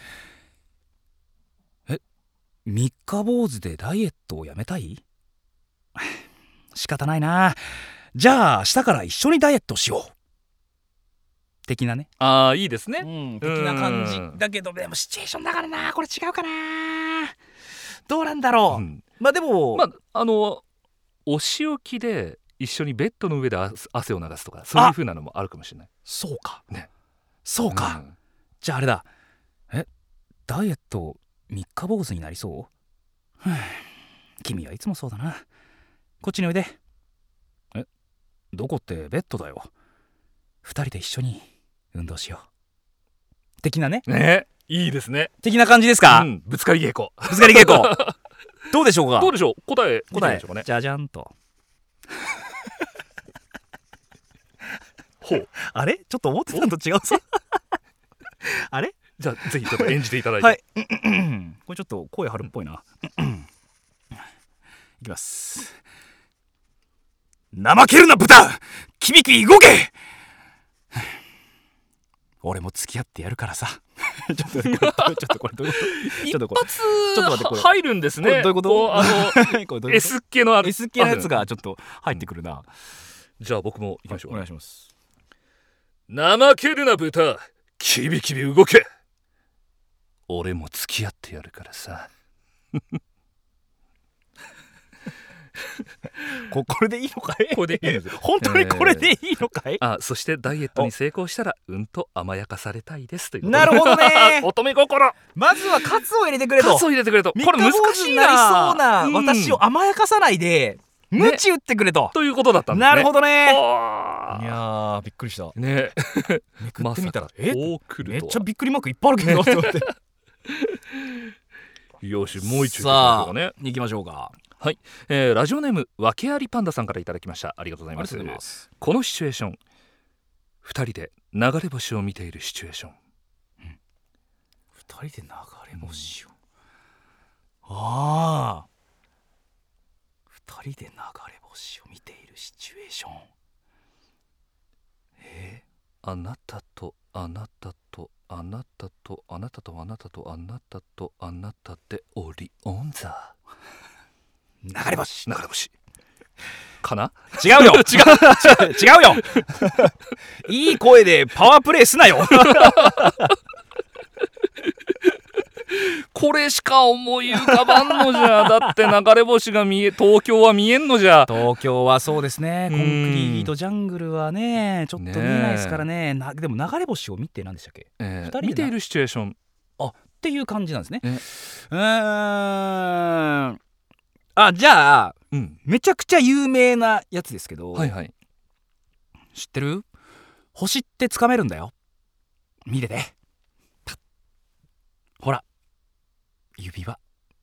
え、三日坊主でダイエットをやめたい？仕方ないな。じゃあ明日から一緒にダイエットしよう的なね。 ああ、いいですね、 うん、的な感じだけど、でもシチュエーションだからな、これ違うかな、どうなんだろう、うん、 まあでも、 まああのお仕置きで一緒にベッドの上で汗を流すとかそういう風なのもあるかもしれない。 そうかね、 そうか、 うん、 じゃああれだ、えダイエット三日坊主になりそう？君はいつもそうだな。こっちにおいで。えどこってベッドだよ。二人で一緒に運動しよう的なね。 ね、いいですね。 的な感じですか、 うん、ぶつかり稽古ぶつかり稽古どうでしょうか。 どうでしょう、答え答えでしょうかね。 じゃじゃんとほう、 あれちょっと思ってたのと違うぞあれじゃあぜひちょっと演じていただいて。 はいこれちょっと声張るっぽいな。いきます。怠けるな豚、キビキビ動け俺も付き合ってやるからさちょっとちょっとこれどういうこと一ちょっとこれ発ちょっと待ってこれ入るんですね。 これどういうことこうあのこれどういうこと S 系のある S 系のやつがちょっと入ってくるな。 じゃあ僕もいきましょう。 お願いします。 怠けるな豚、キビキビ動け、俺も付き合ってやるからさここれでいいのかい？ これでいいんですよ。 本当にこれでいいのかい？ あ、そしてダイエットに成功したらうんと甘やかされたいですということで。 なるほどね乙女心。 まずはカツを入れてくれと。 カツを入れてくれと。これ難しいな。 なりそうな私を甘やかさないで鞭打ってくれと、 ね、ということだったんですね。 なるほどね。いやーびっくりしたね。 めくってみたら、ま、えこう来るとはめっちゃびっくりマークいっぱいあるけどと思ってよし、もう一度さあ行きましょうか。 はい、えー、ラジオネーム訳ありパンダさんからいただきました。ありがとうございます。ますこのシチュエーション、ふたりで流れ星を見ているシチュエーション、うん、 ふたりで流れ星を、うん、ああふたりで流れ星を見ているシチュエーション、 えー、あなたとあなたとあなたとあなたとあなたとあなたとあなたでオリオン座流れ星流れ星かな。 違うよ違う違うよいい声でパワープレイすなよこれしか思い浮かばんのじゃ。だって流れ星が見え、東京は見えんのじゃ。 東京はそうですね、コンクリートジャングルはねちょっと見えないですからね。なでも流れ星を見て何でしたっけ、 えー、ふたりで見ているシチュエーション、 あっていう感じなんですね。 ね、 うーん、あ、じゃあ、うん、めちゃくちゃ有名なやつですけど、 はいはい、 知ってる？星ってつかめるんだよ。見てて。ほら、指輪。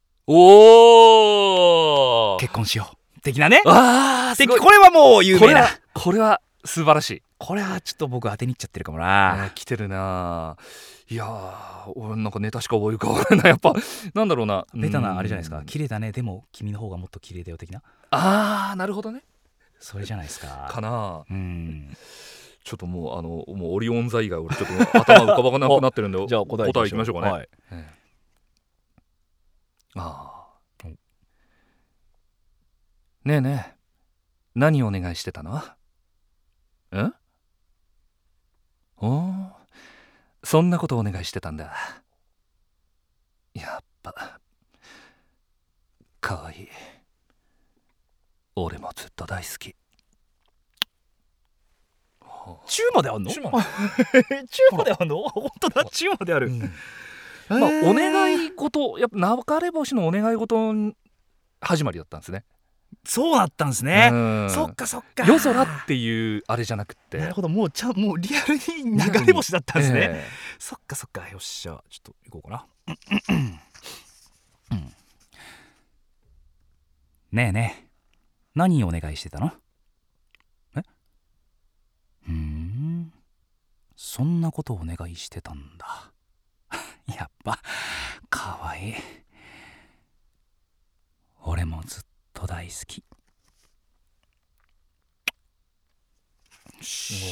おー、 結婚しよう的なね。 あー、 これはもう有名な。 これは素晴らしい。 これはちょっと僕当てにいっちゃってるかもな。 来てるな。いやー、俺なんかネタしか覚え浮かばないな。やっぱなんだろうな、 ベタなあれじゃないですか。綺麗だね、でも君の方がもっと綺麗だよ的な。 あー、なるほどね。 それじゃないですか。 かな。 うん。 ちょっともうあのもうオリオン座以外俺ちょっと頭浮かばなくなってるんでじゃあ答えいきましょうかね。はい、ええ、ああ、ねえねえ、何お願いしてたの？え？おー、そんなことお願いしてたんだ。やっぱかわいい。俺もずっと大好き。 チューまであんの？チューまであんの？本当だ、チューまである。うん、 まあ、お願い事、やっぱ流れ星のお願い事始まりだったんですね。 そうだったんですね。そっかそっか。 夜空っていうあれじゃなくて。 なるほど、もうちゃもうリアルに流れ星だったんですね。えー、そっかそっか。よっしゃ、ちょっと行こうかな。うん、ねえねえ、何お願いしてたの？え？ふーん、そんなことをお願いしてたんだ。やっぱかわいい。俺もずっと大好き。し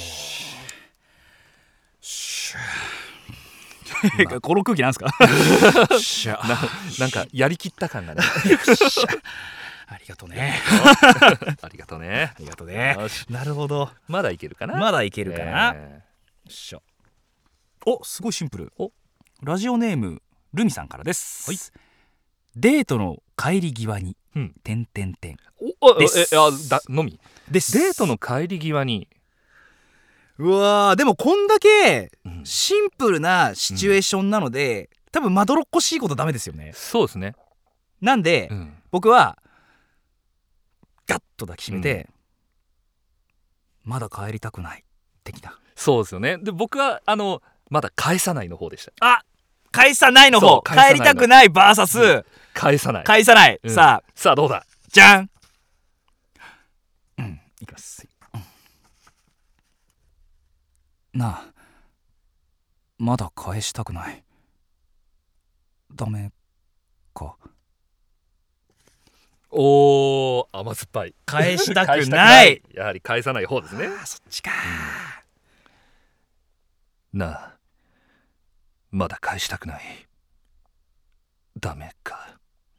しこの空気なんすか？ しゃな, なんかやりきった感がね。 ありがとね。 ありがとね。 ありがとね。なるほど。 まだいけるかな。 まだいけるかな。えー、しゃ。お、すごいシンプル。お、ラジオネームルミさんからです。はい。 デートの帰り際に、 うん、 てんてんてんおええあだのみですデートの帰り際に。 うわーでもこんだけシンプルなシチュエーションなので、うん、多分まどろっこしいことダメですよね。 そうですね。 なんで、うん、僕はガッと抱きしめて、うん、まだ帰りたくない的な。 そうですよね。で僕はあのまだ返さないの方でした。 あ返さないの方帰りたくない ブイエス、うん、 返さない返さない、うん、さあさあどうだじゃん、うん、いきます、うん、なあまだ返したくないダメか。 おー甘酸っぱい。 返したくないやはり返さない方ですね。 あそっちか、 うん、なあまだ返したくないダメか。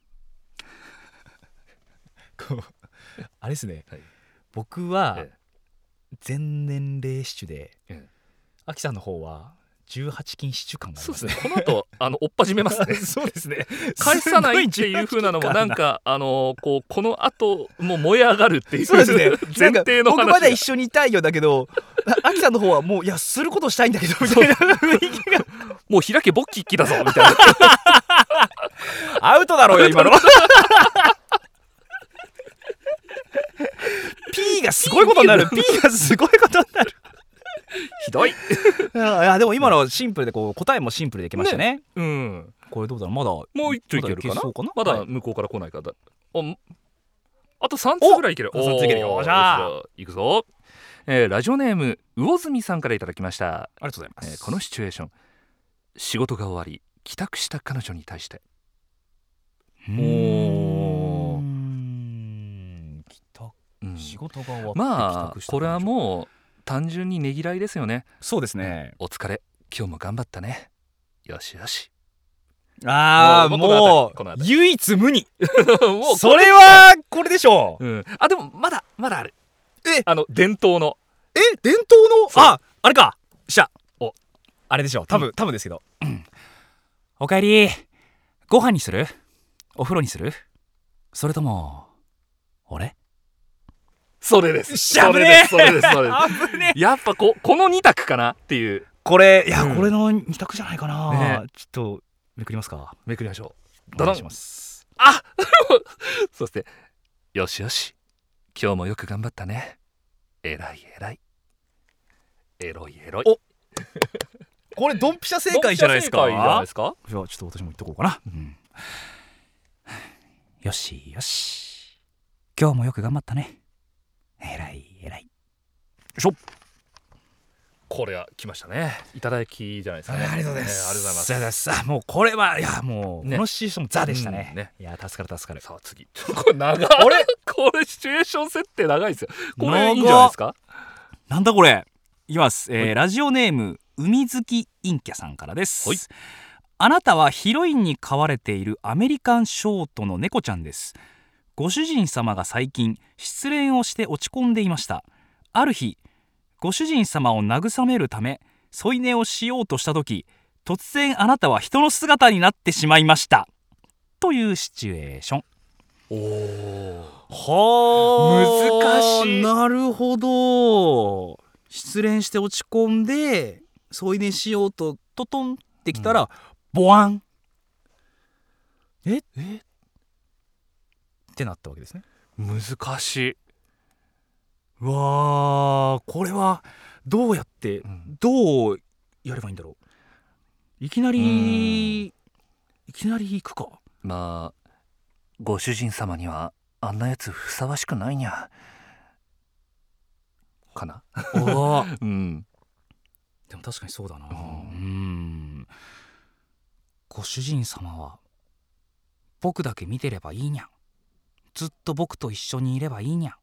あれですね、はい、僕は、ええ、全年齢種で、ええ、アキさんの方はじゅうはちきん種感がありますね。 そうですね。この後あの追っ始めますね。 そうですね。 返さないっていう風なのもなんかあのこうこの後もう燃え上がるっていう。 そうですね。 前提の話が。 僕まだ一緒にいたいよだけど、アキさんの方はもういやすることしたいんだけどみたいな雰囲気が。 もう開けボッキッキだぞみたいな。 アウトだろうよ今の。P がすごいことになる。P がすごいことになる。 ひどい。いやでも今のシンプルでこう答えもシンプルでいけましたね。 ね、うん。 これどうだろうまだもう一丁いけるかな。まだ向こうから来ないから。あ, あとさんつぐらいいける。 さんついけるよ。じゃあいくぞ。えー、ラジオネーム魚住さんからいただきました。 ありがとうございます。 えー、このシチュエーション、仕事が終わり帰宅した彼女に対して。 おー帰宅、うん、仕事が終わってまあこれはもう単純にねぎらいですよね。 そうですね。 お疲れ今日も頑張ったねよしよし。 ああもう唯一無二。もうそれはこれでしょう、 うん、あでもまだまだある。 えあの伝統のえ伝統のああれかしゃおあれでしょう多分、うん、多分ですけど、うん、おかえりご飯にするお風呂にするそれとも俺それです。 しゃぶねそれですそれですね。やっぱ こ, このに択かなっていう。 これいや、うん、これのに択じゃないかな、ね、ちょっとめくりますか。 めくりましょう。 お願いします。 あそしてよしよし今日もよく頑張ったねえらいえらいエロいエロい。おこれドンピシャ正解じゃないですか。 ドンピシャ正解じゃないですか。 じゃあちょっと私も言っとこうかな、うん、よしよし今日もよく頑張ったねえらいえらい。 しょこれは来ましたね。いただきじゃないですかね。 ありがとうございます、 えー、ありがとうございます。ありがとうございます。 さあもうこれはいやもう、ね、このシチュエーションザでしたね、うん、ねいや助かる助かる。 さあ次これ長い。あれこれシチュエーション設定長いですよ。これいいんじゃないですか。 なんだこれいきます、えー、ラジオネーム海月陰キャさんからです。あなたはヒロインに飼われているアメリカンショートの猫ちゃんです。ご主人様が最近失恋をして落ち込んでいました。ある日ご主人様を慰めるため添い寝をしようとした時突然あなたは人の姿になってしまいましたというシチュエーション。 おーは難しい。 なるほど。失恋して落ち込んで添い寝しようとトトンってきたら、うん、ボワンええってなったわけですね。 難しい。 うわーこれはどうやって、うん、どうやればいいんだろう。いきなりいきなり行くか。 まあご主人様にはあんなやつふさわしくないにゃかな。 おうん、 でも確かにそうだな。うんうんご主人様は僕だけ見てればいいにゃ。ずっと僕と一緒にいればいいにゃ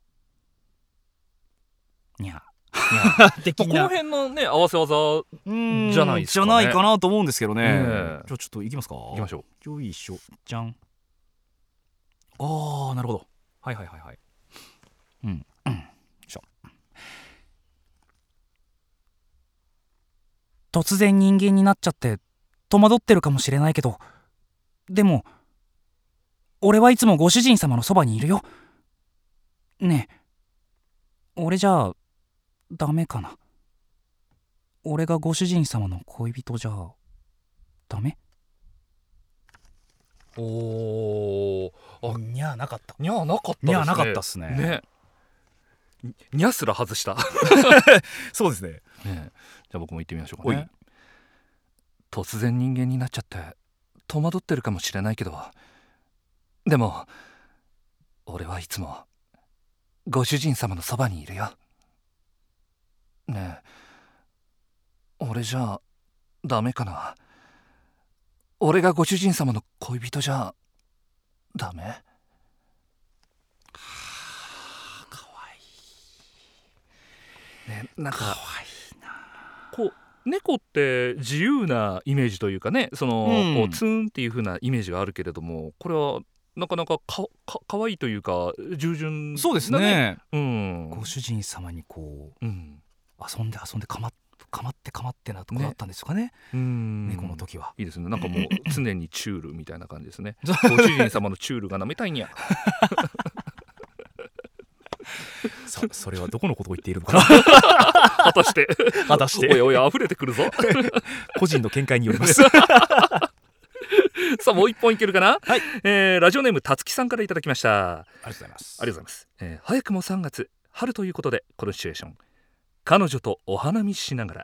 にゃこの辺のね合わせ技じゃないですかね。 じゃないかなと思うんですけどね。じゃあちょっといきますか。 いきましょう。 よいしょじゃん。あーなるほど。はいはいはいはい。うんうん。しょ突然人間になっちゃって戸惑ってるかもしれないけど、でも俺はいつもご主人様のそばにいるよ。ねえ、俺じゃあダメかな。俺がご主人様の恋人じゃダメ？ おー、あ、にゃーなかった。 にゃーなかったですね。 にゃーなかったっすね。 ね、にゃすら外したそうですね。ね、 じゃあ僕も言ってみましょうかね。突然人間になっちゃって戸惑ってるかもしれないけど、でも俺はいつもご主人様のそばにいるよ。ねえ、俺じゃダメかな。俺がご主人様の恋人じゃダメ？はあ、かわいいね。なんかかわいいな。 こう猫って自由なイメージというかね、その、うん、こうツーンっていう風なイメージがあるけれども、これはなかなかかかかわいいというか従順だね。 そうですね、 うん、 ご主人様にこう、うん、遊んで遊んでかまかまってかまってなとこだったんですかね、ね、うん猫の時は。 いいですね。なんかもう常にチュールみたいな感じですねご主人様のチュールが舐めたいんやそ, それはどこのことを言っているのかな果たして果たしておやおや溢れてくるぞ個人の見解によりますさあもう一本いけるかな、 はい、 えー、ラジオネームたつきさんからいただきました。 ありがとうございます。 ありがとうございます、えー、早くもさんがつ春ということで、このシチュエーション、彼女とお花見しながら。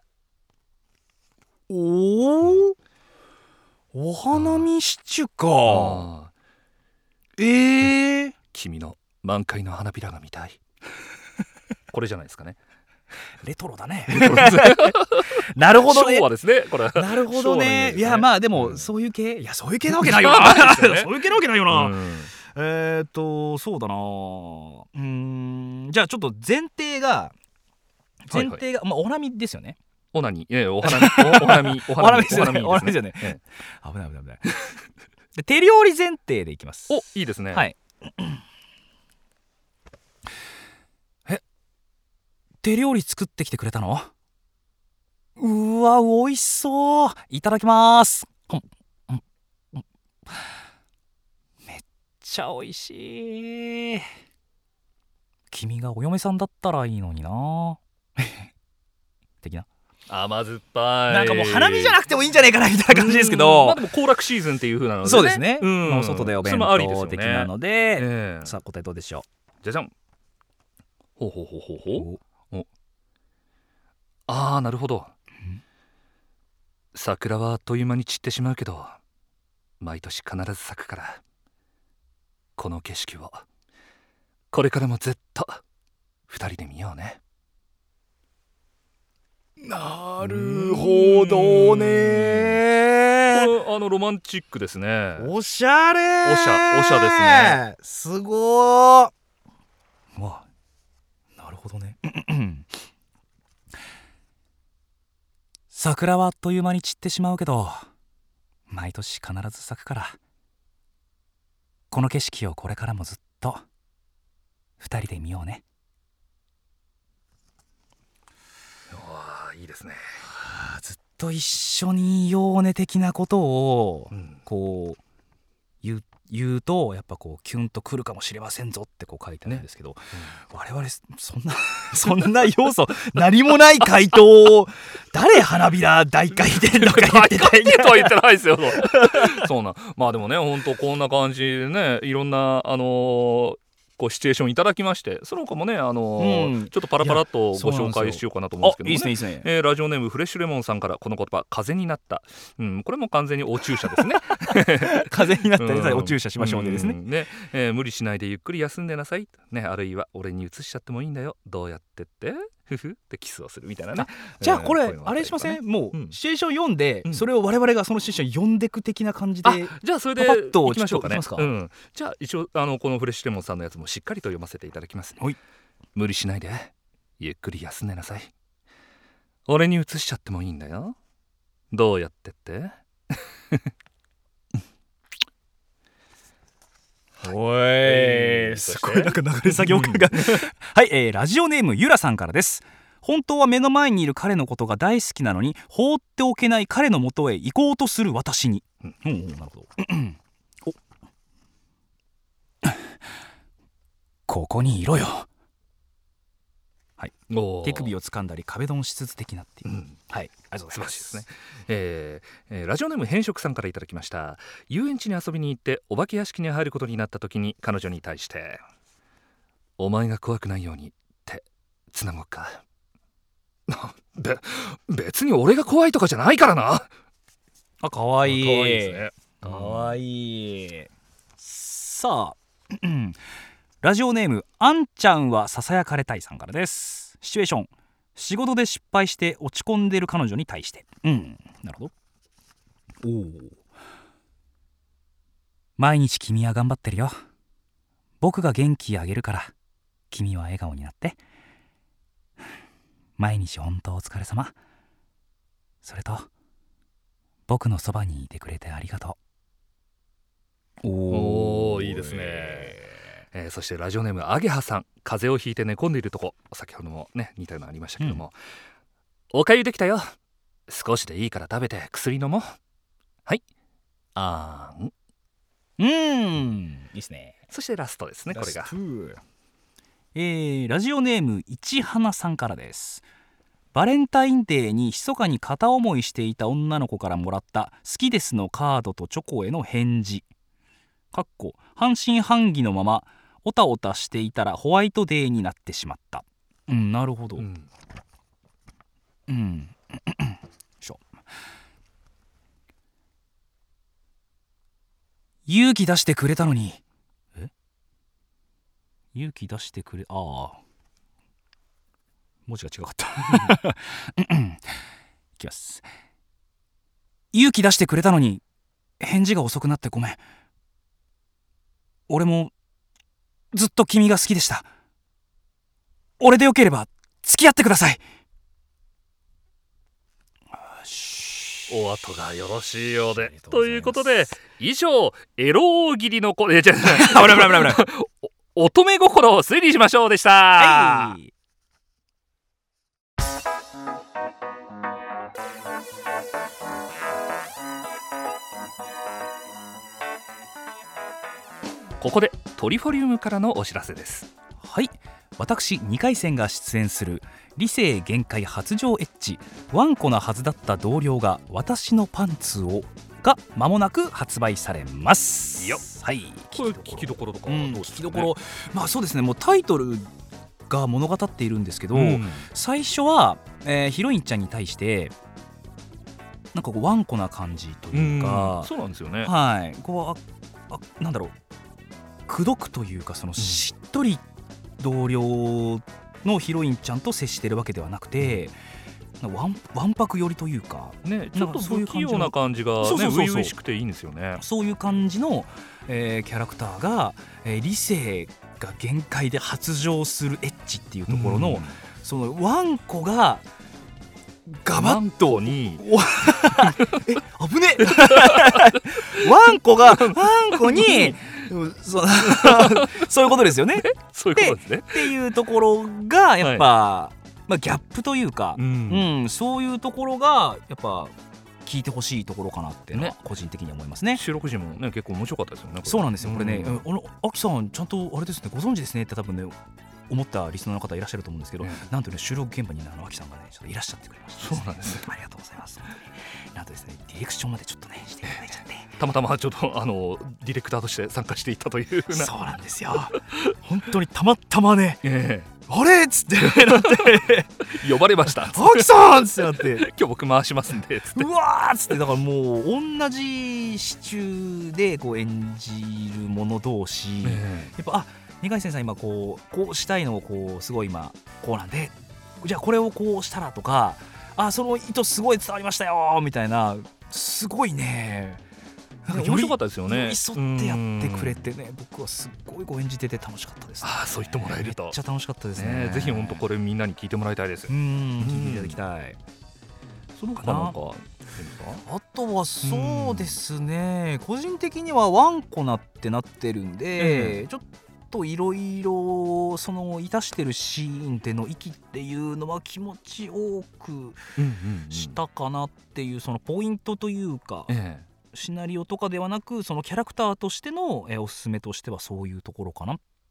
おお、お花見シチュか。えー、 君の満開の花びらが見たいこれじゃないですかね。 レトロだねなるほどね。 昭和ですねこれ。 なるほどね。いやまあでも、うん、そういう系、いやそういう系なわけないよなそういう系なわけないよな、うん、えーっとそうだな、うーん、じゃあちょっと前提が前提が、はいはい、まあ、お花見ですよね。 おなに、いやいやお花見お花見お花見ですよね。 お花見ですよね。危ない危ない危ないで手料理前提でいきます。 お、いいですね。 はいえ、手料理作ってきてくれたの？うわ、美味しそう。いただきます。めっちゃ美味しい。君がお嫁さんだったらいいのにな的な。 甘酸っぱい。 なんかもう花見じゃなくてもいいんじゃないかなみたいな感じですけど、 まあでも行楽シーズンっていう風なのでね。 そうですね、 うん、 まあ、外でお弁当的なので、ね、えー、さあ答えどうでしょう。 じゃじゃん。ほうほうほうほうほう。お、あー、なるほど。桜はあっという間に散ってしまうけど、毎年必ず咲くから、この景色をこれからもずっと二人で見ようね。 なるほどね。 これあのロマンチックですね。 おしゃれー。 おしゃおしゃですね。 すごー。わ、なるほどね桜はあっという間に散ってしまうけど、毎年必ず咲くから、この景色をこれからもずっと二人で見ようね。 いいですね。 ずっと一緒にいようね的なことを、うん、こう言う、言うとやっぱこうキュンとくるかもしれませんぞってこう書いてあるんですけど、ね、うん、我々そんなそんな要素何もない回答を誰花びら大回転とか言って大回転とは言ってないですよそうな、まあでもね、本当こんな感じでね、いろんなあのーこうシチュエーションいただきまして、その他もね、あのーうん、ちょっとパラパラっとご紹介しようかなと思うんですけどもね。 いいですね、いいですね。 えー、ラジオネームフレッシュレモンさんからこの言葉、風になった、うん、これも完全にお注射ですね風になったね、うん、お注射しましょうねですね。 うんね、えー、無理しないでゆっくり休んでなさい、ね、あるいは俺に移しちゃってもいいんだよ、どうやってってふふってキスをするみたいなね。 じゃあこれ、えー、あれしません、ね、もう、うん、シチュエーション読んで、うん、それを我々がそのシチュエーション読んでく的な感じで、 じゃあそれでパパッといきましょうかね。 うん、 じゃあ一応あのこのフレッシュレモンさんのやつもしっかりと読ませていただきますね。 はい、 無理しないでゆっくり休んでなさい、俺に移しちゃってもいいんだよ、どうやってっておい、えー、すごいなんか流れ作業感がはい、えー、ラジオネームゆらさんからです。本当は目の前にいる彼のことが大好きなのに放っておけない彼の元へ行こうとする私に、うん、うん、なるほどおここにいろよ。はい、 手首を掴んだり壁ドンしつつ的なっていう、うん、はい、ありがとうございます。 素晴らしいですね。えーえー、ラジオネーム変色さんからいただきました。遊園地に遊びに行ってお化け屋敷に入ることになった時に彼女に対して、お前が怖くないようにってつなごうか。べ別に俺が怖いとかじゃないからな。 あ、かわいい。 かわいいですね。 かわいい。さあラジオネームあんちゃんはささやかれたいさんからです。シチュエーション、仕事で失敗して落ち込んでる彼女に対して。うん、なるほど。おお、 毎日君は頑張ってるよ。僕が元気あげるから君は笑顔になって。毎日本当お疲れ様。それと僕のそばにいてくれてありがとう。おお、いいですね。えー、そしてラジオネームアゲハさん、風邪をひいて寝込んでいるとこ、先ほどもね似たようなのありましたけども、うん、おかゆできたよ。少しでいいから食べて薬飲もう。はい、あーん、 うーん、いいですね。 そしてラストですね、これが。 えー、ラジオネームいちはなさんからです。バレンタインデーに密かに片思いしていた女の子からもらった好きですのカードとチョコへの返事。かっこ半信半疑のままおたおたしていたらホワイトデーになってしまった。うん、なるほど。うん、うん、しょ勇気出してくれたのに。え勇気出してくれ、ああ文字が違かったいきます。勇気出してくれたのに返事が遅くなってごめん。俺もずっと君が好きでした。俺でよければ付き合ってください。 お後がよろしいようで。ということで以上エロ大喜利の子、えじゃあ乙女心を推理しましょうでした。はい、ここでトリフォリウムからのお知らせです。 はい、私にかい戦が出演する理性限界発情エッジ、ワンコなはずだった同僚が私のパンツをが間もなく発売されます。 よはい、 これ聞きどころとか、 うん、聞きどころ、まあそうですね、もうタイトルが物語っているんですけど、うん、最初は、えー、ヒロインちゃんに対してなんかこうワンコな感じというか、 うん、そうなんですよね。 はい、こうああなんだろう、口説くというか、そのしっとり同僚のヒロインちゃんと接してるわけではなくて、うん、わんわんぱく寄りというか、 ね、ちょっと不器用な感じが初々しくていいんですよね。 そういう感じの、えー、キャラクターが、えー、理性が限界で発情するエッチっていうところの、うん、そのワンコがガバッとにえ危ねワンコがワンコにそ, そういうことですよね。 そういうことですね。 っていうところがやっぱ、はい、まあ、ギャップというか、うんうん、そういうところがやっぱ聞いてほしいところかなっていうのは個人的に思いますね。 収録時もね結構面白かったですよね。 そうなんですよ、これね、うん、あのアキさんちゃんとあれですね、ご存知ですねって多分ね思ったリスナーの方いらっしゃると思うんですけど、うん、なんとね収録現場にねあのアキさんがねちょっといらっしゃってくれました、 ね、そうなんですね。 ありがとうございます。なんとですね、ディレクションまでちょっとねしていただいちゃって、 たまたまちょっとあのディレクターとして参加していったという風な。 そうなんですよ本当にたまたまね、 えー、あれっつってなって呼ばれました。 アキさんっつってなって今日僕回しますんでつってうわーっつって、だからもう同じシチューでこう演じる者同士、えー、やっぱあ二階先生今こうこうしたいのをこうすごい今こうなんで、じゃあこれをこうしたらとか、あその意図すごい伝わりましたよみたいな、すごいね、 なんか面白かったですよね。 寄り添ってやってくれてね、僕はすっごいこう演じてて楽しかったです、ね、 ああそう言ってもらえるとめっちゃ楽しかったです ね, ね。ぜひ本当これみんなに聞いてもらいたいです。 うん聞いていただきたい。 その他なんかあとはそうですね、個人的にはワンコなってなってるんで、うん、ちょっといろいろそのいたしてるシーンでの息っていうのは気持ち多くしたかなっていう、そのポイントというか、ええ、シナリオとかではなくそのキャラクターとしての、えー、おすすめとしてはそういうところかなっ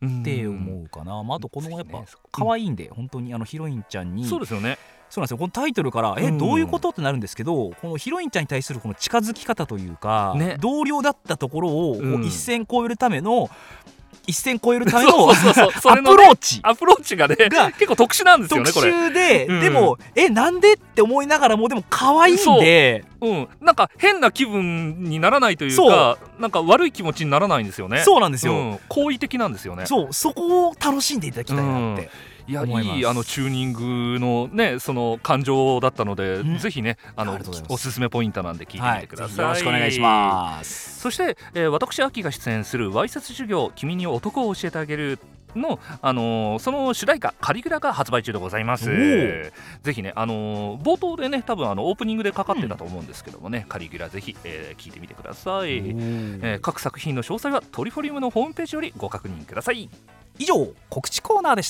って思うかな、まあ、あとこのやっぱ可愛いんで、本当にあのヒロインちゃんに、 そうですよね、 そうなんですよ、このタイトルからえどういうことってなるんですけど、このヒロインちゃんに対するこの近づき方というか、ね、同僚だったところをこう一線越えるための、一線越えるためのアプローチアプローチがね結構特殊なんですよね。 特殊で、うん、でもえなんでって思いながらもでも可愛いんで、 う、うん、なんか変な気分にならないというか、なんか悪い気持ちにならないんですよね。 そうなんですよ、うん、 好意的なんですよね。 そうそこを楽しんでいただきたいなって、うん、 いやいいあのチューニングのねその感情だったので、うん、ぜひねあのおすすめポイントなんで聞いてみてください、はい、 よろしくお願いします。 そして、えー、私秋が出演するわいせつ授業君に男を教えてあげるの、あのー、その主題歌カリグラが発売中でございます。ぜひね、あのー、冒頭でね多分あのオープニングでかかってたと思うんですけどもね、うん、カリグラぜひ、えー、聞いてみてください、えー、各作品の詳細はトリフォリウムのホームページよりご確認ください。 以上告知コーナーでした。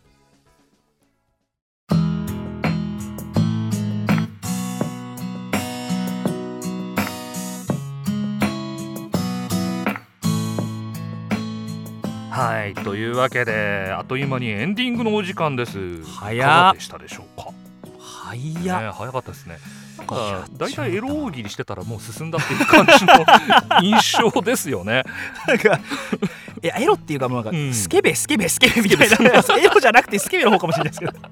はい、というわけであっという間にエンディングのお時間です。 早いかがでしたでしょうか。 早っ、 ね、早かったですね。なんかだいたいエロ大喜利してたらもう進んだっていう感じの印象ですよね。 なんかいやエロっていうかもうなんか、うん、スケベスケベスケベみたいなエロじゃなくてスケベの方かもしれないですけど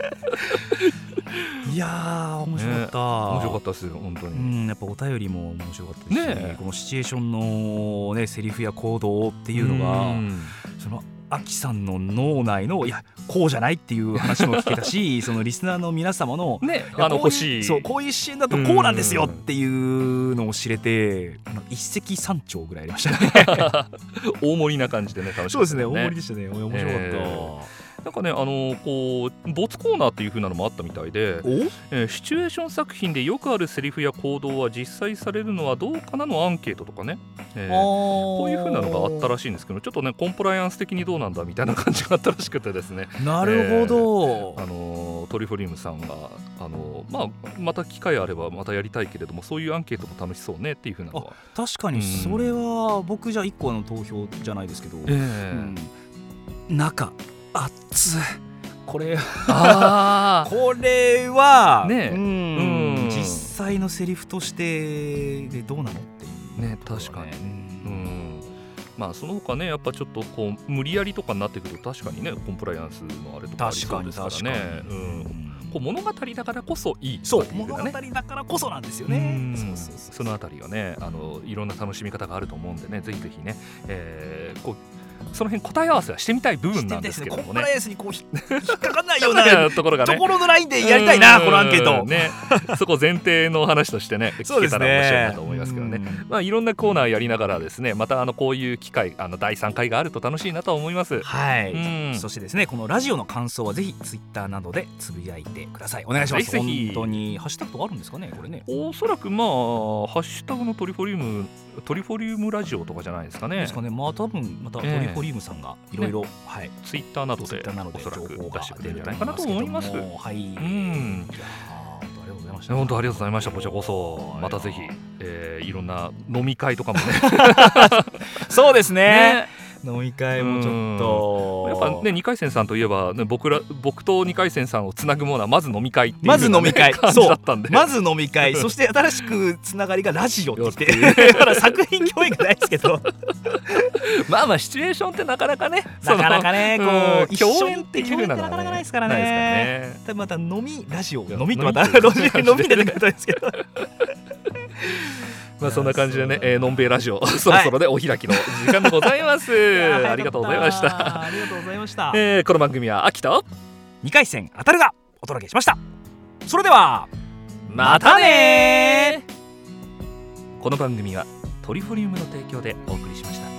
いやー面白かった、ね、 面白かったですよ本当に。 うんやっぱお便りも面白かったですし、ね、このシチュエーションの、ね、セリフや行動っていうのが、うん、そのアキさんの脳内のいやこうじゃないっていう話も聞けたしそのリスナーの皆様の、 ね、あの欲しいそうこういうシーンだとこうなんですよっていうのを知れて、あの一石三鳥ぐらいありましたね大盛りな感じでね楽しかった、ね、 そうですね大盛りでしたね面白かった、えーなんかね、あのこう没コーナーっていう風なのもあったみたいで、えー、シチュエーション作品でよくあるセリフや行動は実際されるのはどうかなのアンケートとかね、えー、こういう風なのがあったらしいんですけど、ちょっとねコンプライアンス的にどうなんだみたいな感じがあったらしくてですね。 なるほど、 えー、あのトリフォリウムさんがあの、まあ、また機会あればまたやりたいけれどもそういうアンケートも楽しそうねっていう風なのは確かにそれは僕じゃいっこの投票じゃないですけど、えーうん、中あっつこれあこれは、ねうんうん、実際のセリフとしてでどうなのっていうね確かに、うん、まあその他ねやっぱちょっとこう無理やりとかになってくると確かにねコンプライアンスのあれとかありそうですからね。うん、こう物語だからこそいい、ね、 そう物語だからこそなんですよね。そうそうそうそのあたりがねあのいろんな楽しみ方があると思うんでねぜひぜひね、えー、こうその辺答え合わせはしてみたい部分なんですけどもね。 コンプライアンスにこう引っかかんないようなところがね。 ところのラインでやりたいなこのアンケート。 ね、そこ前提の話としてね聞けたら面白いなと思いますけどね。まあいろんなコーナーやりながらですね、またあのこういう機会あのだいさんかいがあると楽しいなと思います。 はい。そしてですねこのラジオの感想はぜひツイッターなどでつぶやいてください。お願いします。本当にハッシュタグとかあるんですかねこれね。 おそらくまあハッシュタグのトリフォリウムトリフォリウムラジオとかじゃないですかね。 ですかね。まあ多分またトリフォリウムさんがいろいろ、ねはい、 ツイッターなどでおそらく出してくれるんじゃないかなと思います。 はい、うんいやありがとうございました。本当ありがとうございました。こちらこそまたぜひ、えー、いろんな飲み会とかもねそうですねね飲み会もちょっとやっぱねにかい戦さんといえば、ね、僕ら僕とにかい戦さんをつなぐものはまず飲み会っていう、ね、 まず飲み会感じだったんでまず飲み会そして新しくつながりがラジオって言ってだから作品共演がないですけどまあまあシチュエーションってなかなかねなかなかねこう共演っていうのが、ね、 なかなかないですからね。 ないですからね。 また飲みラジオ飲みってまた飲みでなかったですけどまあそんな感じでね、えー、のんべいラジオそろそろでお開きの時間でございます、はい、ありがとうございましたありがとうございました、 えー、この番組は秋とにかい戦当たるがお届けしました。それではまたね。 この番組はトリフォリウムの提供でお送りしました。